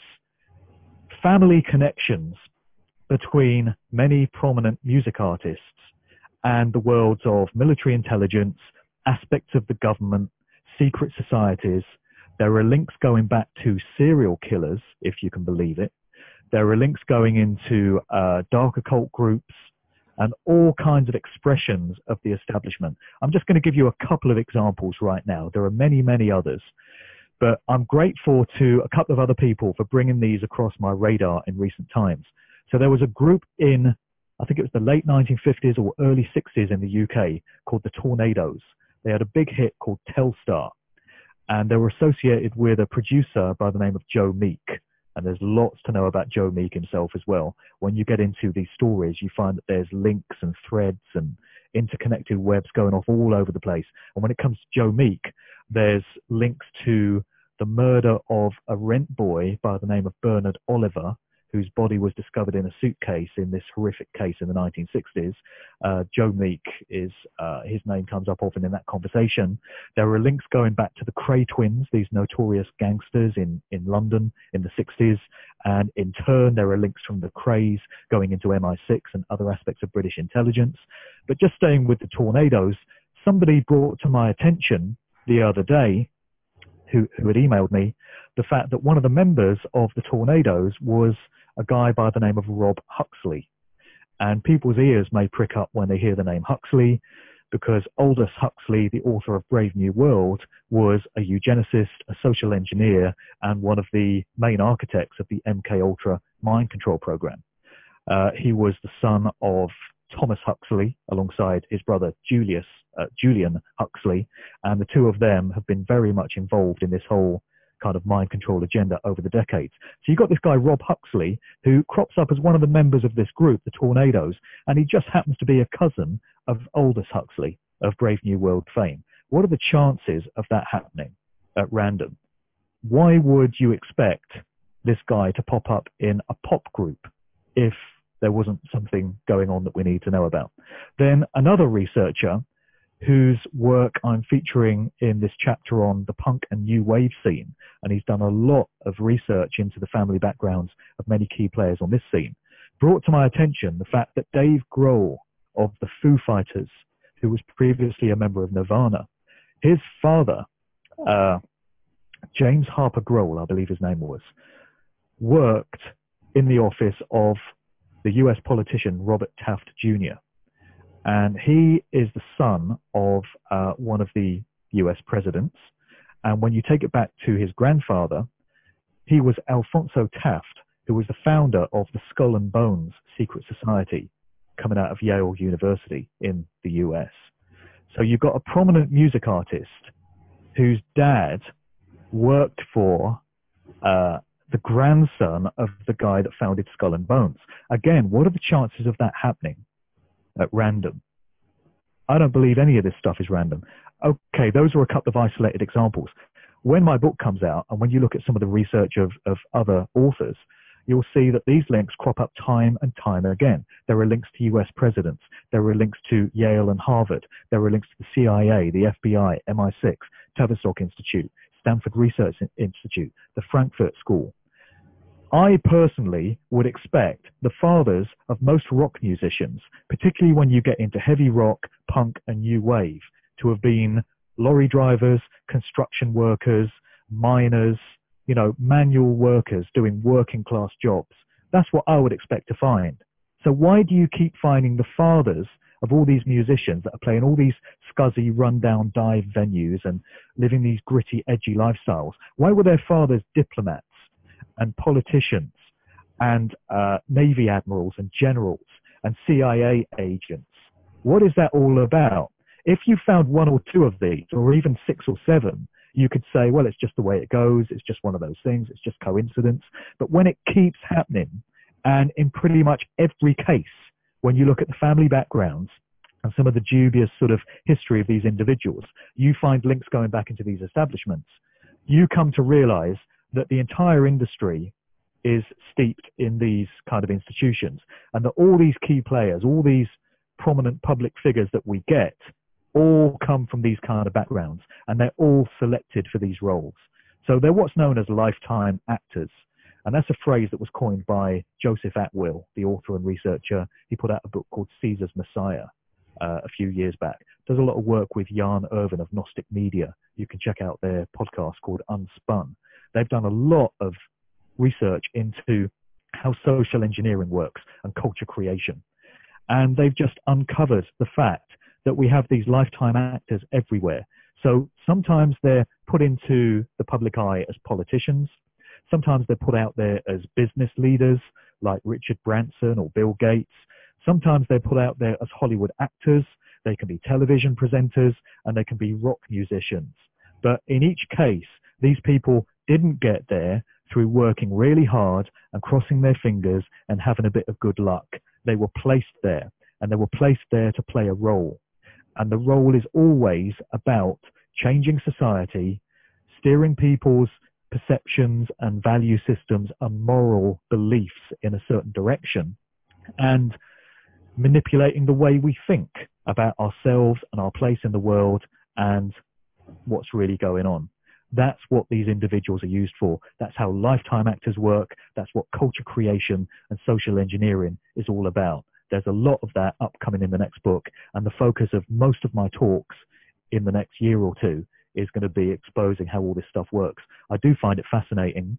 family connections between many prominent music artists and the worlds of military intelligence, aspects of the government, secret societies. There are links going back to serial killers, if you can believe it. There are links going into dark occult groups and all kinds of expressions of the establishment. I'm just going to give you a couple of examples right now. There are many, many others. But I'm grateful to a couple of other people for bringing these across my radar in recent times. So there was a group in, I think it was the late 1950s or early 60s in the UK called the Tornadoes. They had a big hit called Telstar. And they were associated with a producer by the name of Joe Meek. And there's lots to know about Joe Meek himself as well. When you get into these stories, you find that there's links and threads and interconnected webs going off all over the place. And when it comes to Joe Meek, there's links to the murder of a rent boy by the name of Bernard Oliver, whose body was discovered in a suitcase in this horrific case in the 1960s. Joe Meek is, his name comes up often in that conversation. There are links going back to the Kray twins, these notorious gangsters in London in the 60s. And in turn, there are links from the Krays going into MI6 and other aspects of British intelligence. But just staying with the Tornadoes, somebody brought to my attention the other day, who had emailed me, the fact that one of the members of the Tornadoes was a guy by the name of Rob Huxley. And people's ears may prick up when they hear the name Huxley, because Aldous Huxley, the author of Brave New World, was a eugenicist, a social engineer, and one of the main architects of the MKUltra mind control program. He was the son of Thomas Huxley alongside his brother Julian Huxley, and the two of them have been very much involved in this whole kind of mind control agenda over the decades. So you've got this guy Rob Huxley, who crops up as one of the members of this group, the Tornadoes, and he just happens to be a cousin of Aldous Huxley of Brave New World fame. What are the chances of that happening at random? Why would you expect this guy to pop up in a pop group if there wasn't something going on that we need to know about? Then another researcher whose work I'm featuring in this chapter on the punk and new wave scene, and he's done a lot of research into the family backgrounds of many key players on this scene, brought to my attention the fact that Dave Grohl of the Foo Fighters, who was previously a member of Nirvana. His father, James Harper Grohl, I believe his name was, worked in the office of the US politician Robert Taft Jr. And he is the son of one of the US presidents. And when you take it back to his grandfather, he was Alphonso Taft, who was the founder of the Skull and Bones Secret Society coming out of Yale University in the US. So you've got a prominent music artist whose dad worked for the grandson of the guy that founded Skull and Bones. Again, what are the chances of that happening at random? I don't believe any of this stuff is random. Okay, those are a couple of isolated examples. When my book comes out, and when you look at some of the research of other authors, you'll see that these links crop up time and time again. There are links to US presidents. There are links to Yale and Harvard. There are links to the CIA, the FBI, MI6, Tavistock Institute, Stanford Research Institute, the Frankfurt School. I personally would expect the fathers of most rock musicians, particularly when you get into heavy rock, punk, and new wave, to have been lorry drivers, construction workers, miners, manual workers doing working class jobs. That's what I would expect to find. So why do you keep finding the fathers of all these musicians that are playing all these scuzzy, rundown dive venues and living these gritty, edgy lifestyles? Why were their fathers diplomats and politicians and Navy admirals and generals and CIA agents? What is that all about? If you found one or two of these, or even 6 or 7, you could say, well, it's just the way it goes. It's just one of those things. It's just coincidence. But when it keeps happening, and in pretty much every case, when you look at the family backgrounds and some of the dubious sort of history of these individuals, you find links going back into these establishments. You come to realize that the entire industry is steeped in these kind of institutions, and that all these key players, all these prominent public figures that we get, all come from these kind of backgrounds, and they're all selected for these roles. So they're what's known as lifetime actors. And that's a phrase that was coined by Joseph Atwill, the author and researcher. He put out a book called Caesar's Messiah a few years back. Does a lot of work with Jan Irvin of Gnostic Media. You can check out their podcast called Unspun. They've done a lot of research into how social engineering works and culture creation. And they've just uncovered the fact that we have these lifetime actors everywhere. So sometimes they're put into the public eye as politicians. Sometimes they're put out there as business leaders like Richard Branson or Bill Gates. Sometimes they're put out there as Hollywood actors. They can be television presenters, and they can be rock musicians. But in each case, these people didn't get there through working really hard and crossing their fingers and having a bit of good luck. They were placed there, and they were placed there to play a role. And the role is always about changing society, steering people's perceptions and value systems and moral beliefs in a certain direction, and manipulating the way we think about ourselves and our place in the world and what's really going on. That's what these individuals are used for. That's how lifetime actors work. That's what culture creation and social engineering is all about. There's a lot of that upcoming in the next book, and the focus of most of my talks in the next year or two is going to be exposing how all this stuff works. I do find it fascinating,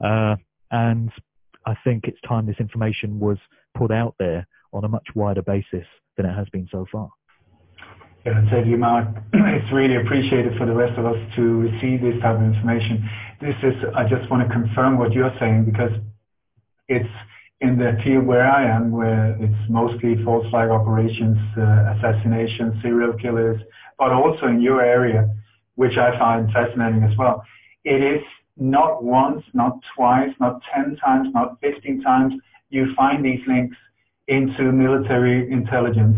and I think it's time this information was put out there on a much wider basis than it has been so far. Yeah, and thank you, Mark. It's really appreciated for the rest of us to receive this type of information. I just want to confirm what you're saying, because it's in the field where I am, where it's mostly false flag operations, assassinations, serial killers, but also in your area, which I find fascinating as well. It is not once, not twice, not 10 times, not 15 times you find these links into military intelligence,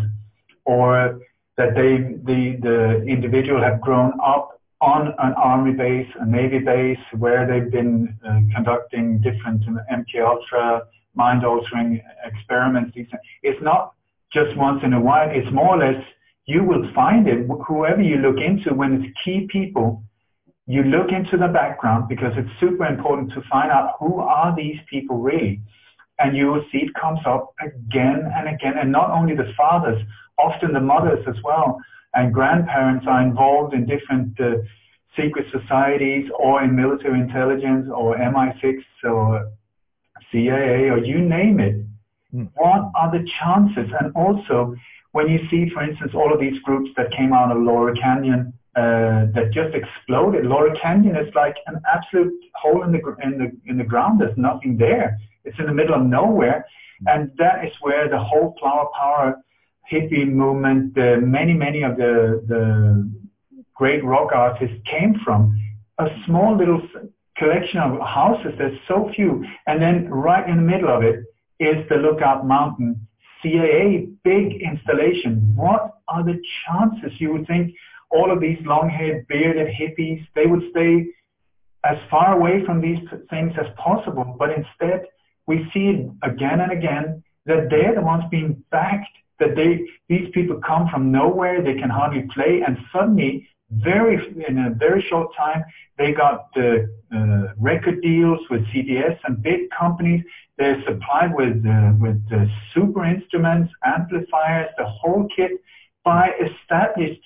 or that the individual have grown up on an army base, a navy base, where they've been conducting different MK-Ultra, mind-altering experiments. It's not just once in a while. It's more or less, you will find it, whoever you look into, when it's key people, you look into the background, because it's super important to find out who are these people really. And you will see it comes up again and again, and not only the fathers often the mothers as well, and grandparents are involved in different secret societies or in military intelligence or MI6 or CIA or you name it. What are the chances? And also, when you see, for instance, all of these groups that came out of Laurel Canyon that just exploded. Laurel Canyon is like an absolute hole in the ground. There's nothing there. It's in the middle of nowhere, and that is where the whole flower power hippie movement, many of the great rock artists came from. A small little collection of houses. There's so few, and then right in the middle of it is the Lookout Mountain CIA big installation. What are the chances? You would think all of these long-haired, bearded hippies, they would stay as far away from these things as possible. But instead, we see it again and again that they're the ones being backed, that these people come from nowhere, they can hardly play, and suddenly, in a very short time, they got record deals with CBS and big companies. They're supplied with super instruments, amplifiers, the whole kit by established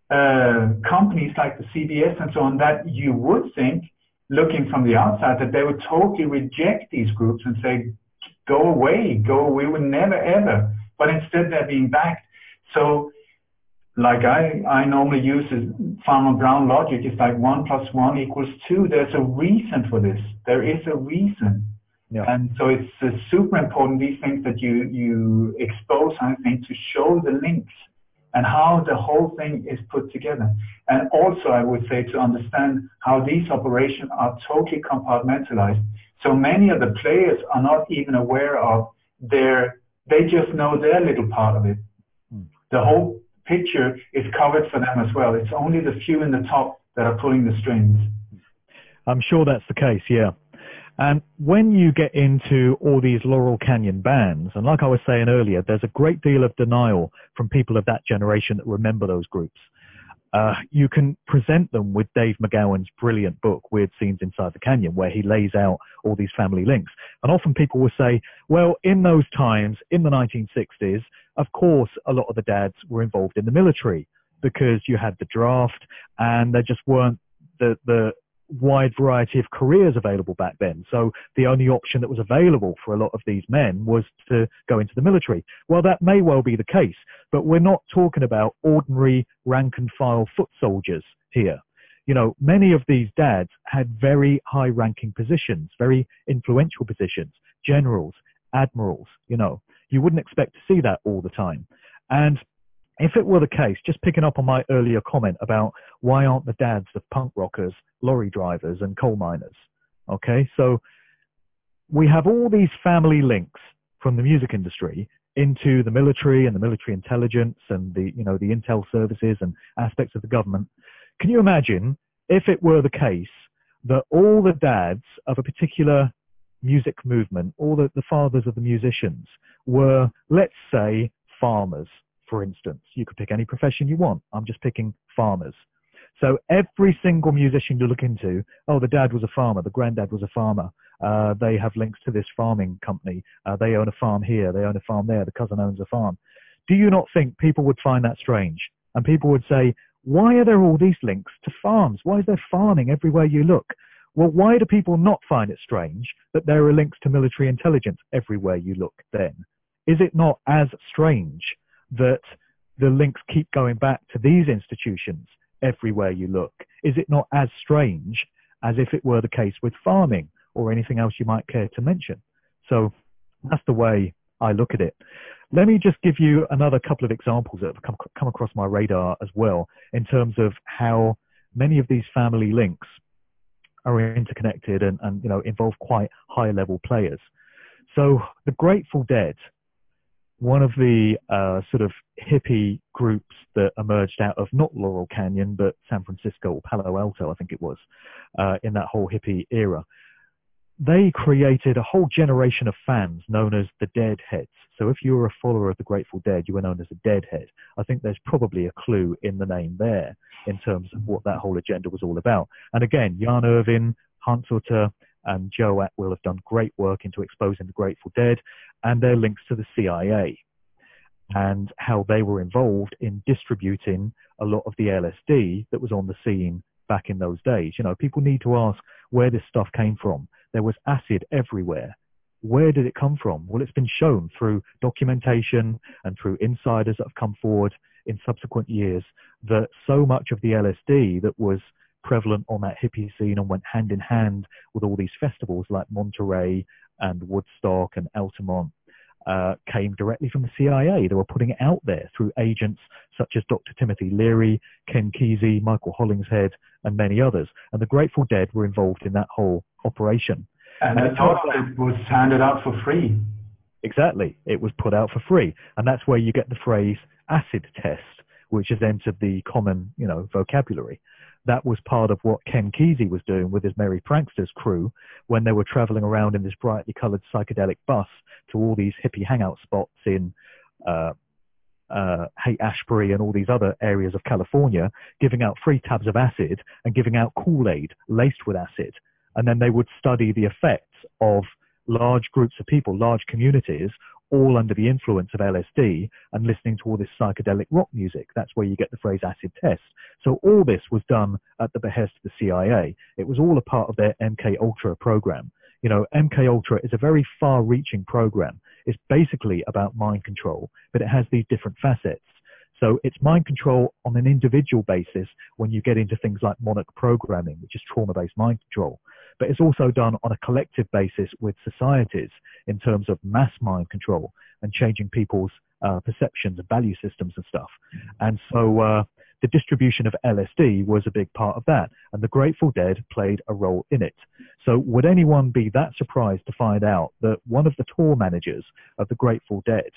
companies like the CBS and so on, that you would think, looking from the outside, that they would totally reject these groups and say, go away, we would never ever. But instead they're being backed. So like I normally use Farmer Brown logic, it's like 1 + 1 = 2. There's a reason for this. There is a reason. Yeah. And so it's super important, these things that you expose, I think, to show the links and how the whole thing is put together. And also, I would say, to understand how these operations are totally compartmentalized. So many of the players are not even aware of they just know their little part of it. The whole picture is covered for them as well. It's only the few in the top that are pulling the strings. I'm sure that's the case, yeah. And when you get into all these Laurel Canyon bands, and like I was saying earlier, there's a great deal of denial from people of that generation that remember those groups. You can present them with Dave McGowan's brilliant book, Weird Scenes Inside the Canyon, where he lays out all these family links. And often people will say, well, in those times, in the 1960s, of course, a lot of the dads were involved in the military because you had the draft and there just weren't the wide variety of careers available back then. So the only option that was available for a lot of these men was to go into the military. Well, that may well be the case, but we're not talking about ordinary rank and file foot soldiers here. You know, many of these dads had very high ranking positions, very influential positions, generals, admirals. You know, you wouldn't expect to see that all the time. And if it were the case, just picking up on my earlier comment about why aren't the dads of punk rockers lorry drivers and coal miners? Okay, so we have all these family links from the music industry into the military and the military intelligence and the intel services and aspects of the government. Can you imagine if it were the case that all the dads of a particular music movement, all the fathers of the musicians were, let's say, farmers? For instance, you could pick any profession you want. I'm just picking farmers. So every single musician you look into, oh, the dad was a farmer, the granddad was a farmer. They have links to this farming company. They own a farm here, they own a farm there, the cousin owns a farm. Do you not think people would find that strange? And people would say, why are there all these links to farms? Why is there farming everywhere you look? Well, why do people not find it strange that there are links to military intelligence everywhere you look then? Is it not as strange that the links keep going back to these institutions everywhere you look? Is it not as strange as if it were the case with farming or anything else you might care to mention? So that's the way I look at it. Let me just give you another couple of examples that have come across my radar as well, in terms of how many of these family links are interconnected and involve quite high level players. So the Grateful Dead, one of the sort of hippie groups that emerged out of not Laurel Canyon, but San Francisco or Palo Alto, I think it was, in that whole hippie era. They created a whole generation of fans known as the Deadheads. So if you were a follower of the Grateful Dead, you were known as a Deadhead. I think there's probably a clue in the name there in terms of what that whole agenda was all about. And again, Jan Irvin, Hans Utter, and Joe Atwill have done great work into exposing the Grateful Dead and their links to the CIA. and how they were involved in distributing a lot of the LSD that was on the scene back in those days. You know, people need to ask where this stuff came from. There was acid everywhere. Where did it come from? Well, it's been shown through documentation and through insiders that have come forward in subsequent years that so much of the LSD that was prevalent on that hippie scene and went hand in hand with all these festivals like Monterey and Woodstock and Altamont came directly from the CIA. They were putting it out there through agents such as Dr. Timothy Leary, Ken Kesey, Michael Hollingshead, and many others. And the Grateful Dead were involved in that whole operation. And a lot of it was handed out for free. Exactly. It was put out for free. And that's where you get the phrase acid test, which has entered the common, you know, vocabulary. That was part of what Ken Kesey was doing with his Merry Pranksters crew when they were traveling around in this brightly colored psychedelic bus to all these hippie hangout spots in Haight-Ashbury and all these other areas of California, giving out free tabs of acid and giving out Kool-Aid laced with acid. And then they would study the effects of large groups of people, large communities, all under the influence of LSD and listening to all this psychedelic rock music. That's where you get the phrase acid test. So all this was done at the behest of the CIA. It was all a part of their MK Ultra program. You know, MK Ultra is a very far-reaching program. It's basically about mind control, but it has these different facets. So it's mind control on an individual basis when you get into things like monarch programming, which is trauma-based mind control. But it's also done on a collective basis with societies in terms of mass mind control and changing people's perceptions and value systems and stuff. And so the distribution of LSD was a big part of that, and the Grateful Dead played a role in it. So would anyone be that surprised to find out that one of the tour managers of the Grateful Dead,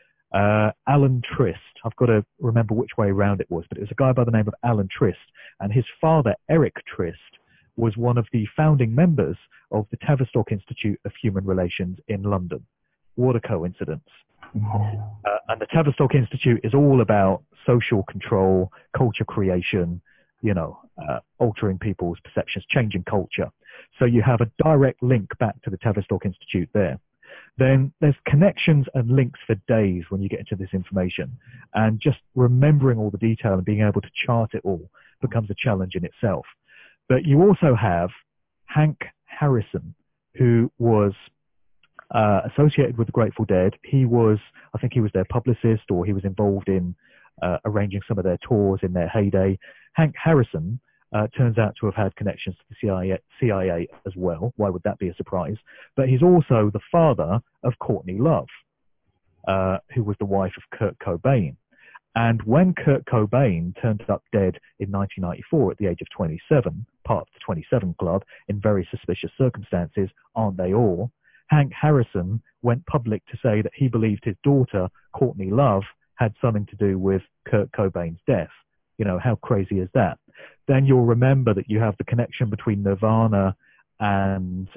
Alan Trist, I've got to remember which way around it was, but it was a guy by the name of Alan Trist, and his father, Eric Trist, was one of the founding members of the Tavistock Institute of Human Relations in London. What a coincidence. And the Tavistock Institute is all about social control, culture creation, you know, altering people's perceptions, changing culture. So you have a direct link back to the Tavistock Institute there. Then there's connections and links for days when you get into this information. And just remembering all the detail and being able to chart it all becomes a challenge in itself. But you also have Hank Harrison, who was associated with the Grateful Dead. He was, I think he was their publicist, or he was involved in arranging some of their tours in their heyday. Hank Harrison turns out to have had connections to the CIA as well. Why would that be a surprise? But he's also the father of Courtney Love, who was the wife of Kurt Cobain. And when Kurt Cobain turned up dead in 1994 at the age of 27, part of the 27 Club, in very suspicious circumstances, aren't they all? Hank Harrison went public to say that he believed his daughter, Courtney Love, had something to do with Kurt Cobain's death. You know, how crazy is that? Then you'll remember that you have the connection between Nirvana and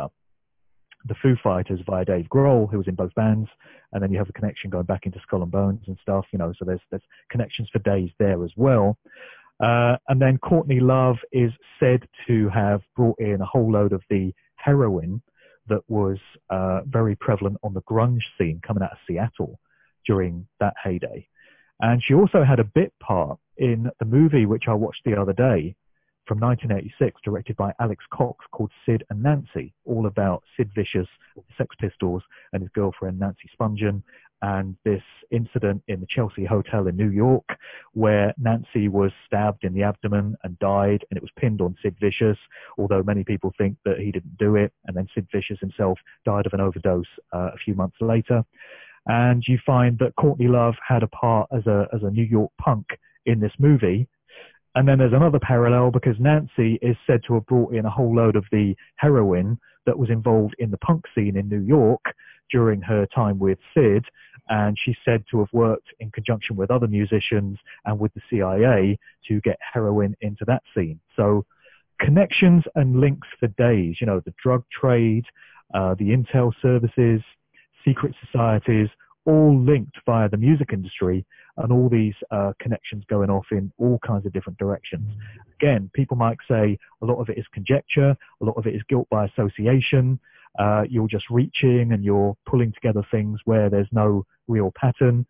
the Foo Fighters via Dave Grohl, who was in both bands, and then you have a connection going back into Skull and Bones and stuff, you know, so there's connections for days there as well. And then Courtney Love is said to have brought in a whole load of the heroin that was very prevalent on the grunge scene coming out of Seattle during that heyday. And she also had a bit part in the movie which I watched the other day from 1986, directed by Alex Cox, called Sid and Nancy, all about Sid Vicious, the Sex Pistols, and his girlfriend Nancy Spungen, and this incident in the Chelsea Hotel in New York where Nancy was stabbed in the abdomen and died, and it was pinned on Sid Vicious, although many people think that he didn't do it, and then Sid Vicious himself died of an overdose a few months later. And you find that Courtney Love had a part as a New York punk in this movie. And then there's another parallel because Nancy is said to have brought in a whole load of the heroin that was involved in the punk scene in New York during her time with Sid. And she's said to have worked in conjunction with other musicians and with the CIA to get heroin into that scene. So connections and links for days, you know, the drug trade, the intel services, secret societies, all linked via the music industry, and all these connections going off in all kinds of different directions. Again, people might say a lot of it is conjecture, a lot of it is guilt by association. You're just reaching and you're pulling together things where there's no real pattern.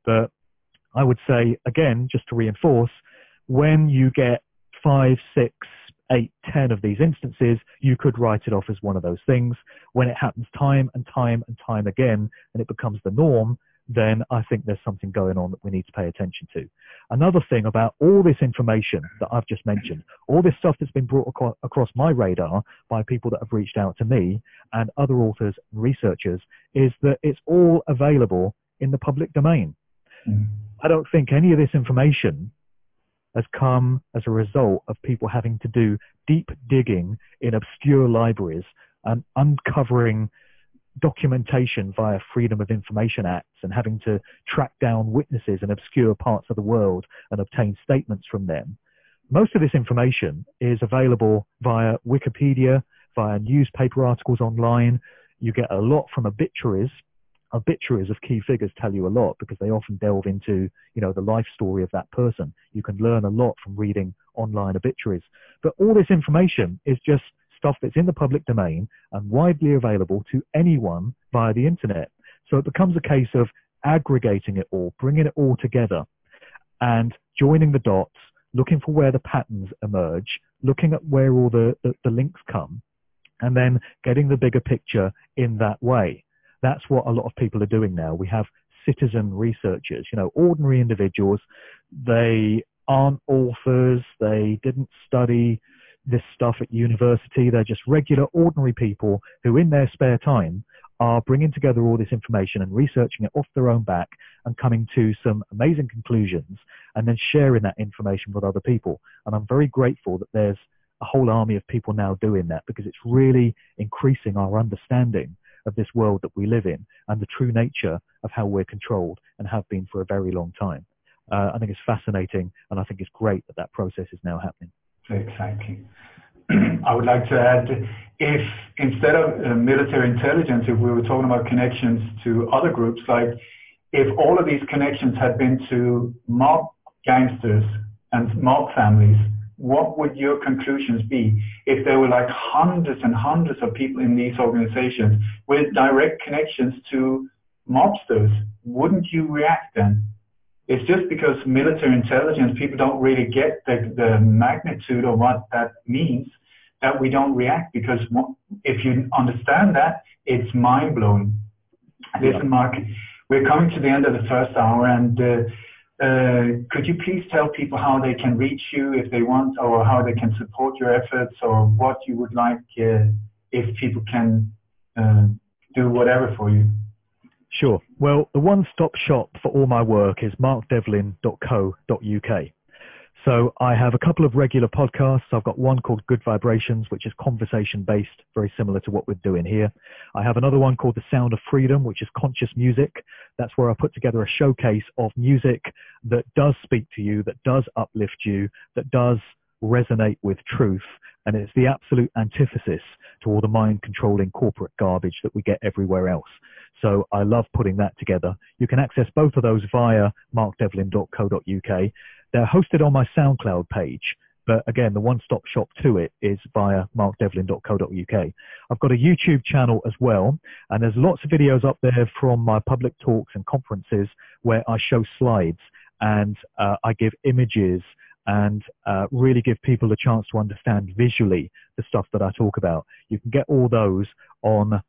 But I would say, again, just to reinforce, when you get 5, 6, 8, 10 of these instances, you could write it off as one of those things. When it happens time and time and time again, and it becomes the norm, then I think there's something going on that we need to pay attention to. Another thing about all this information that I've just mentioned, all this stuff that's been brought across my radar by people that have reached out to me and other authors and researchers, is that it's all available in the public domain. I don't think any of this information has come as a result of people having to do deep digging in obscure libraries and uncovering documentation via Freedom of Information Acts and having to track down witnesses in obscure parts of the world and obtain statements from them. Most of this information is available via Wikipedia, via newspaper articles online. You get a lot from obituaries. Obituaries of key figures tell you a lot because they often delve into, the life story of that person. You can learn a lot from reading online obituaries. But all this information is just stuff that's in the public domain and widely available to anyone via the internet. So it becomes a case of aggregating it all, bringing it all together and joining the dots, looking for where the patterns emerge, looking at where all the links come, and then getting the bigger picture in that way. That's what a lot of people are doing now. We have citizen researchers, ordinary individuals. They aren't authors. They didn't study this stuff at university. They're just regular, ordinary people who in their spare time are bringing together all this information and researching it off their own back and coming to some amazing conclusions and then sharing that information with other people. And I'm very grateful that there's a whole army of people now doing that because it's really increasing our understanding of this world that we live in and the true nature of how we're controlled and have been for a very long time. I think it's fascinating, and I think it's great that that process is now happening. Exactly. I would like to add, if instead of military intelligence, if we were talking about connections to other groups, like if all of these connections had been to mob gangsters and mob families, what would your conclusions be if there were like hundreds and hundreds of people in these organizations with direct connections to mobsters? Wouldn't you react then? It's just because military intelligence, people don't really get the magnitude of what that means that we don't react, because if you understand that, it's mind-blowing. Listen, Mark, we're coming to the end of the first hour, and could you please tell people how they can reach you if they want, or how they can support your efforts, or what you would like if people can do whatever for you? Sure. Well, the one-stop shop for all my work is markdevlin.co.uk. So I have a couple of regular podcasts. I've got one called Good Vibrations, which is conversation-based, very similar to what we're doing here. I have another one called The Sound of Freedom, which is conscious music. That's where I put together a showcase of music that does speak to you, that does uplift you, that does resonate with truth. And it's the absolute antithesis to all the mind-controlling corporate garbage that we get everywhere else. So I love putting that together. You can access both of those via markdevlin.co.uk. They're hosted on my SoundCloud page, but again, the one-stop shop to it is via markdevlin.co.uk. I've got a YouTube channel as well, and there's lots of videos up there from my public talks and conferences where I show slides and I give images and really give people a chance to understand visually the stuff that I talk about. You can get all those on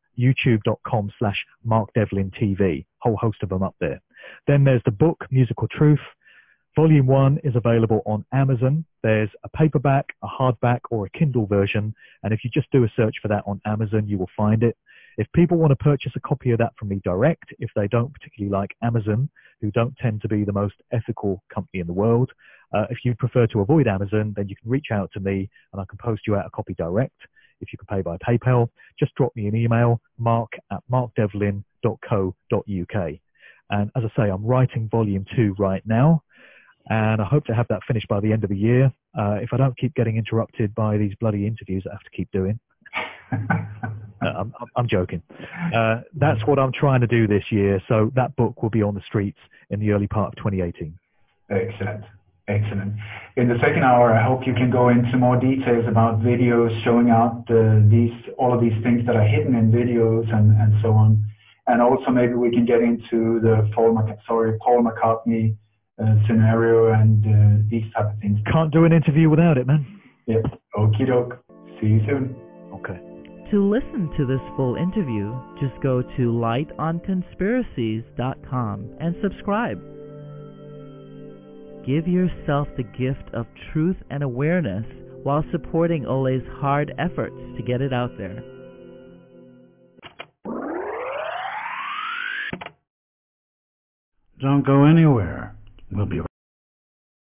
youtube.com/markdevlintv, whole host of them up there. Then there's the book, Musical Truth. Volume 1 is available on Amazon. There's a paperback, a hardback, or a Kindle version. And if you just do a search for that on Amazon, you will find it. If people want to purchase a copy of that from me direct, if they don't particularly like Amazon, who don't tend to be the most ethical company in the world, if you prefer to avoid Amazon, then you can reach out to me and I can post you out a copy direct. If you can pay by PayPal, just drop me an email, mark@markdevlin.co.uk. And as I say, I'm writing volume 2 right now, and I hope to have that finished by the end of the year. If I don't keep getting interrupted by these bloody interviews I have to keep doing. I'm joking. That's what I'm trying to do this year. So that book will be on the streets in the early part of 2018. Excellent. Excellent. In the second hour, I hope you can go into more details about videos showing out all of these things that are hidden in videos and so on. And also maybe we can get into the Paul McCartney scenario and these type of things. Can't do an interview without it, man. Yep. Okie doke. See you soon. Okay. To listen to this full interview, just go to lightonconspiracies.com and subscribe. Give yourself the gift of truth and awareness while supporting Ole's hard efforts to get it out there. Don't go anywhere. We'll be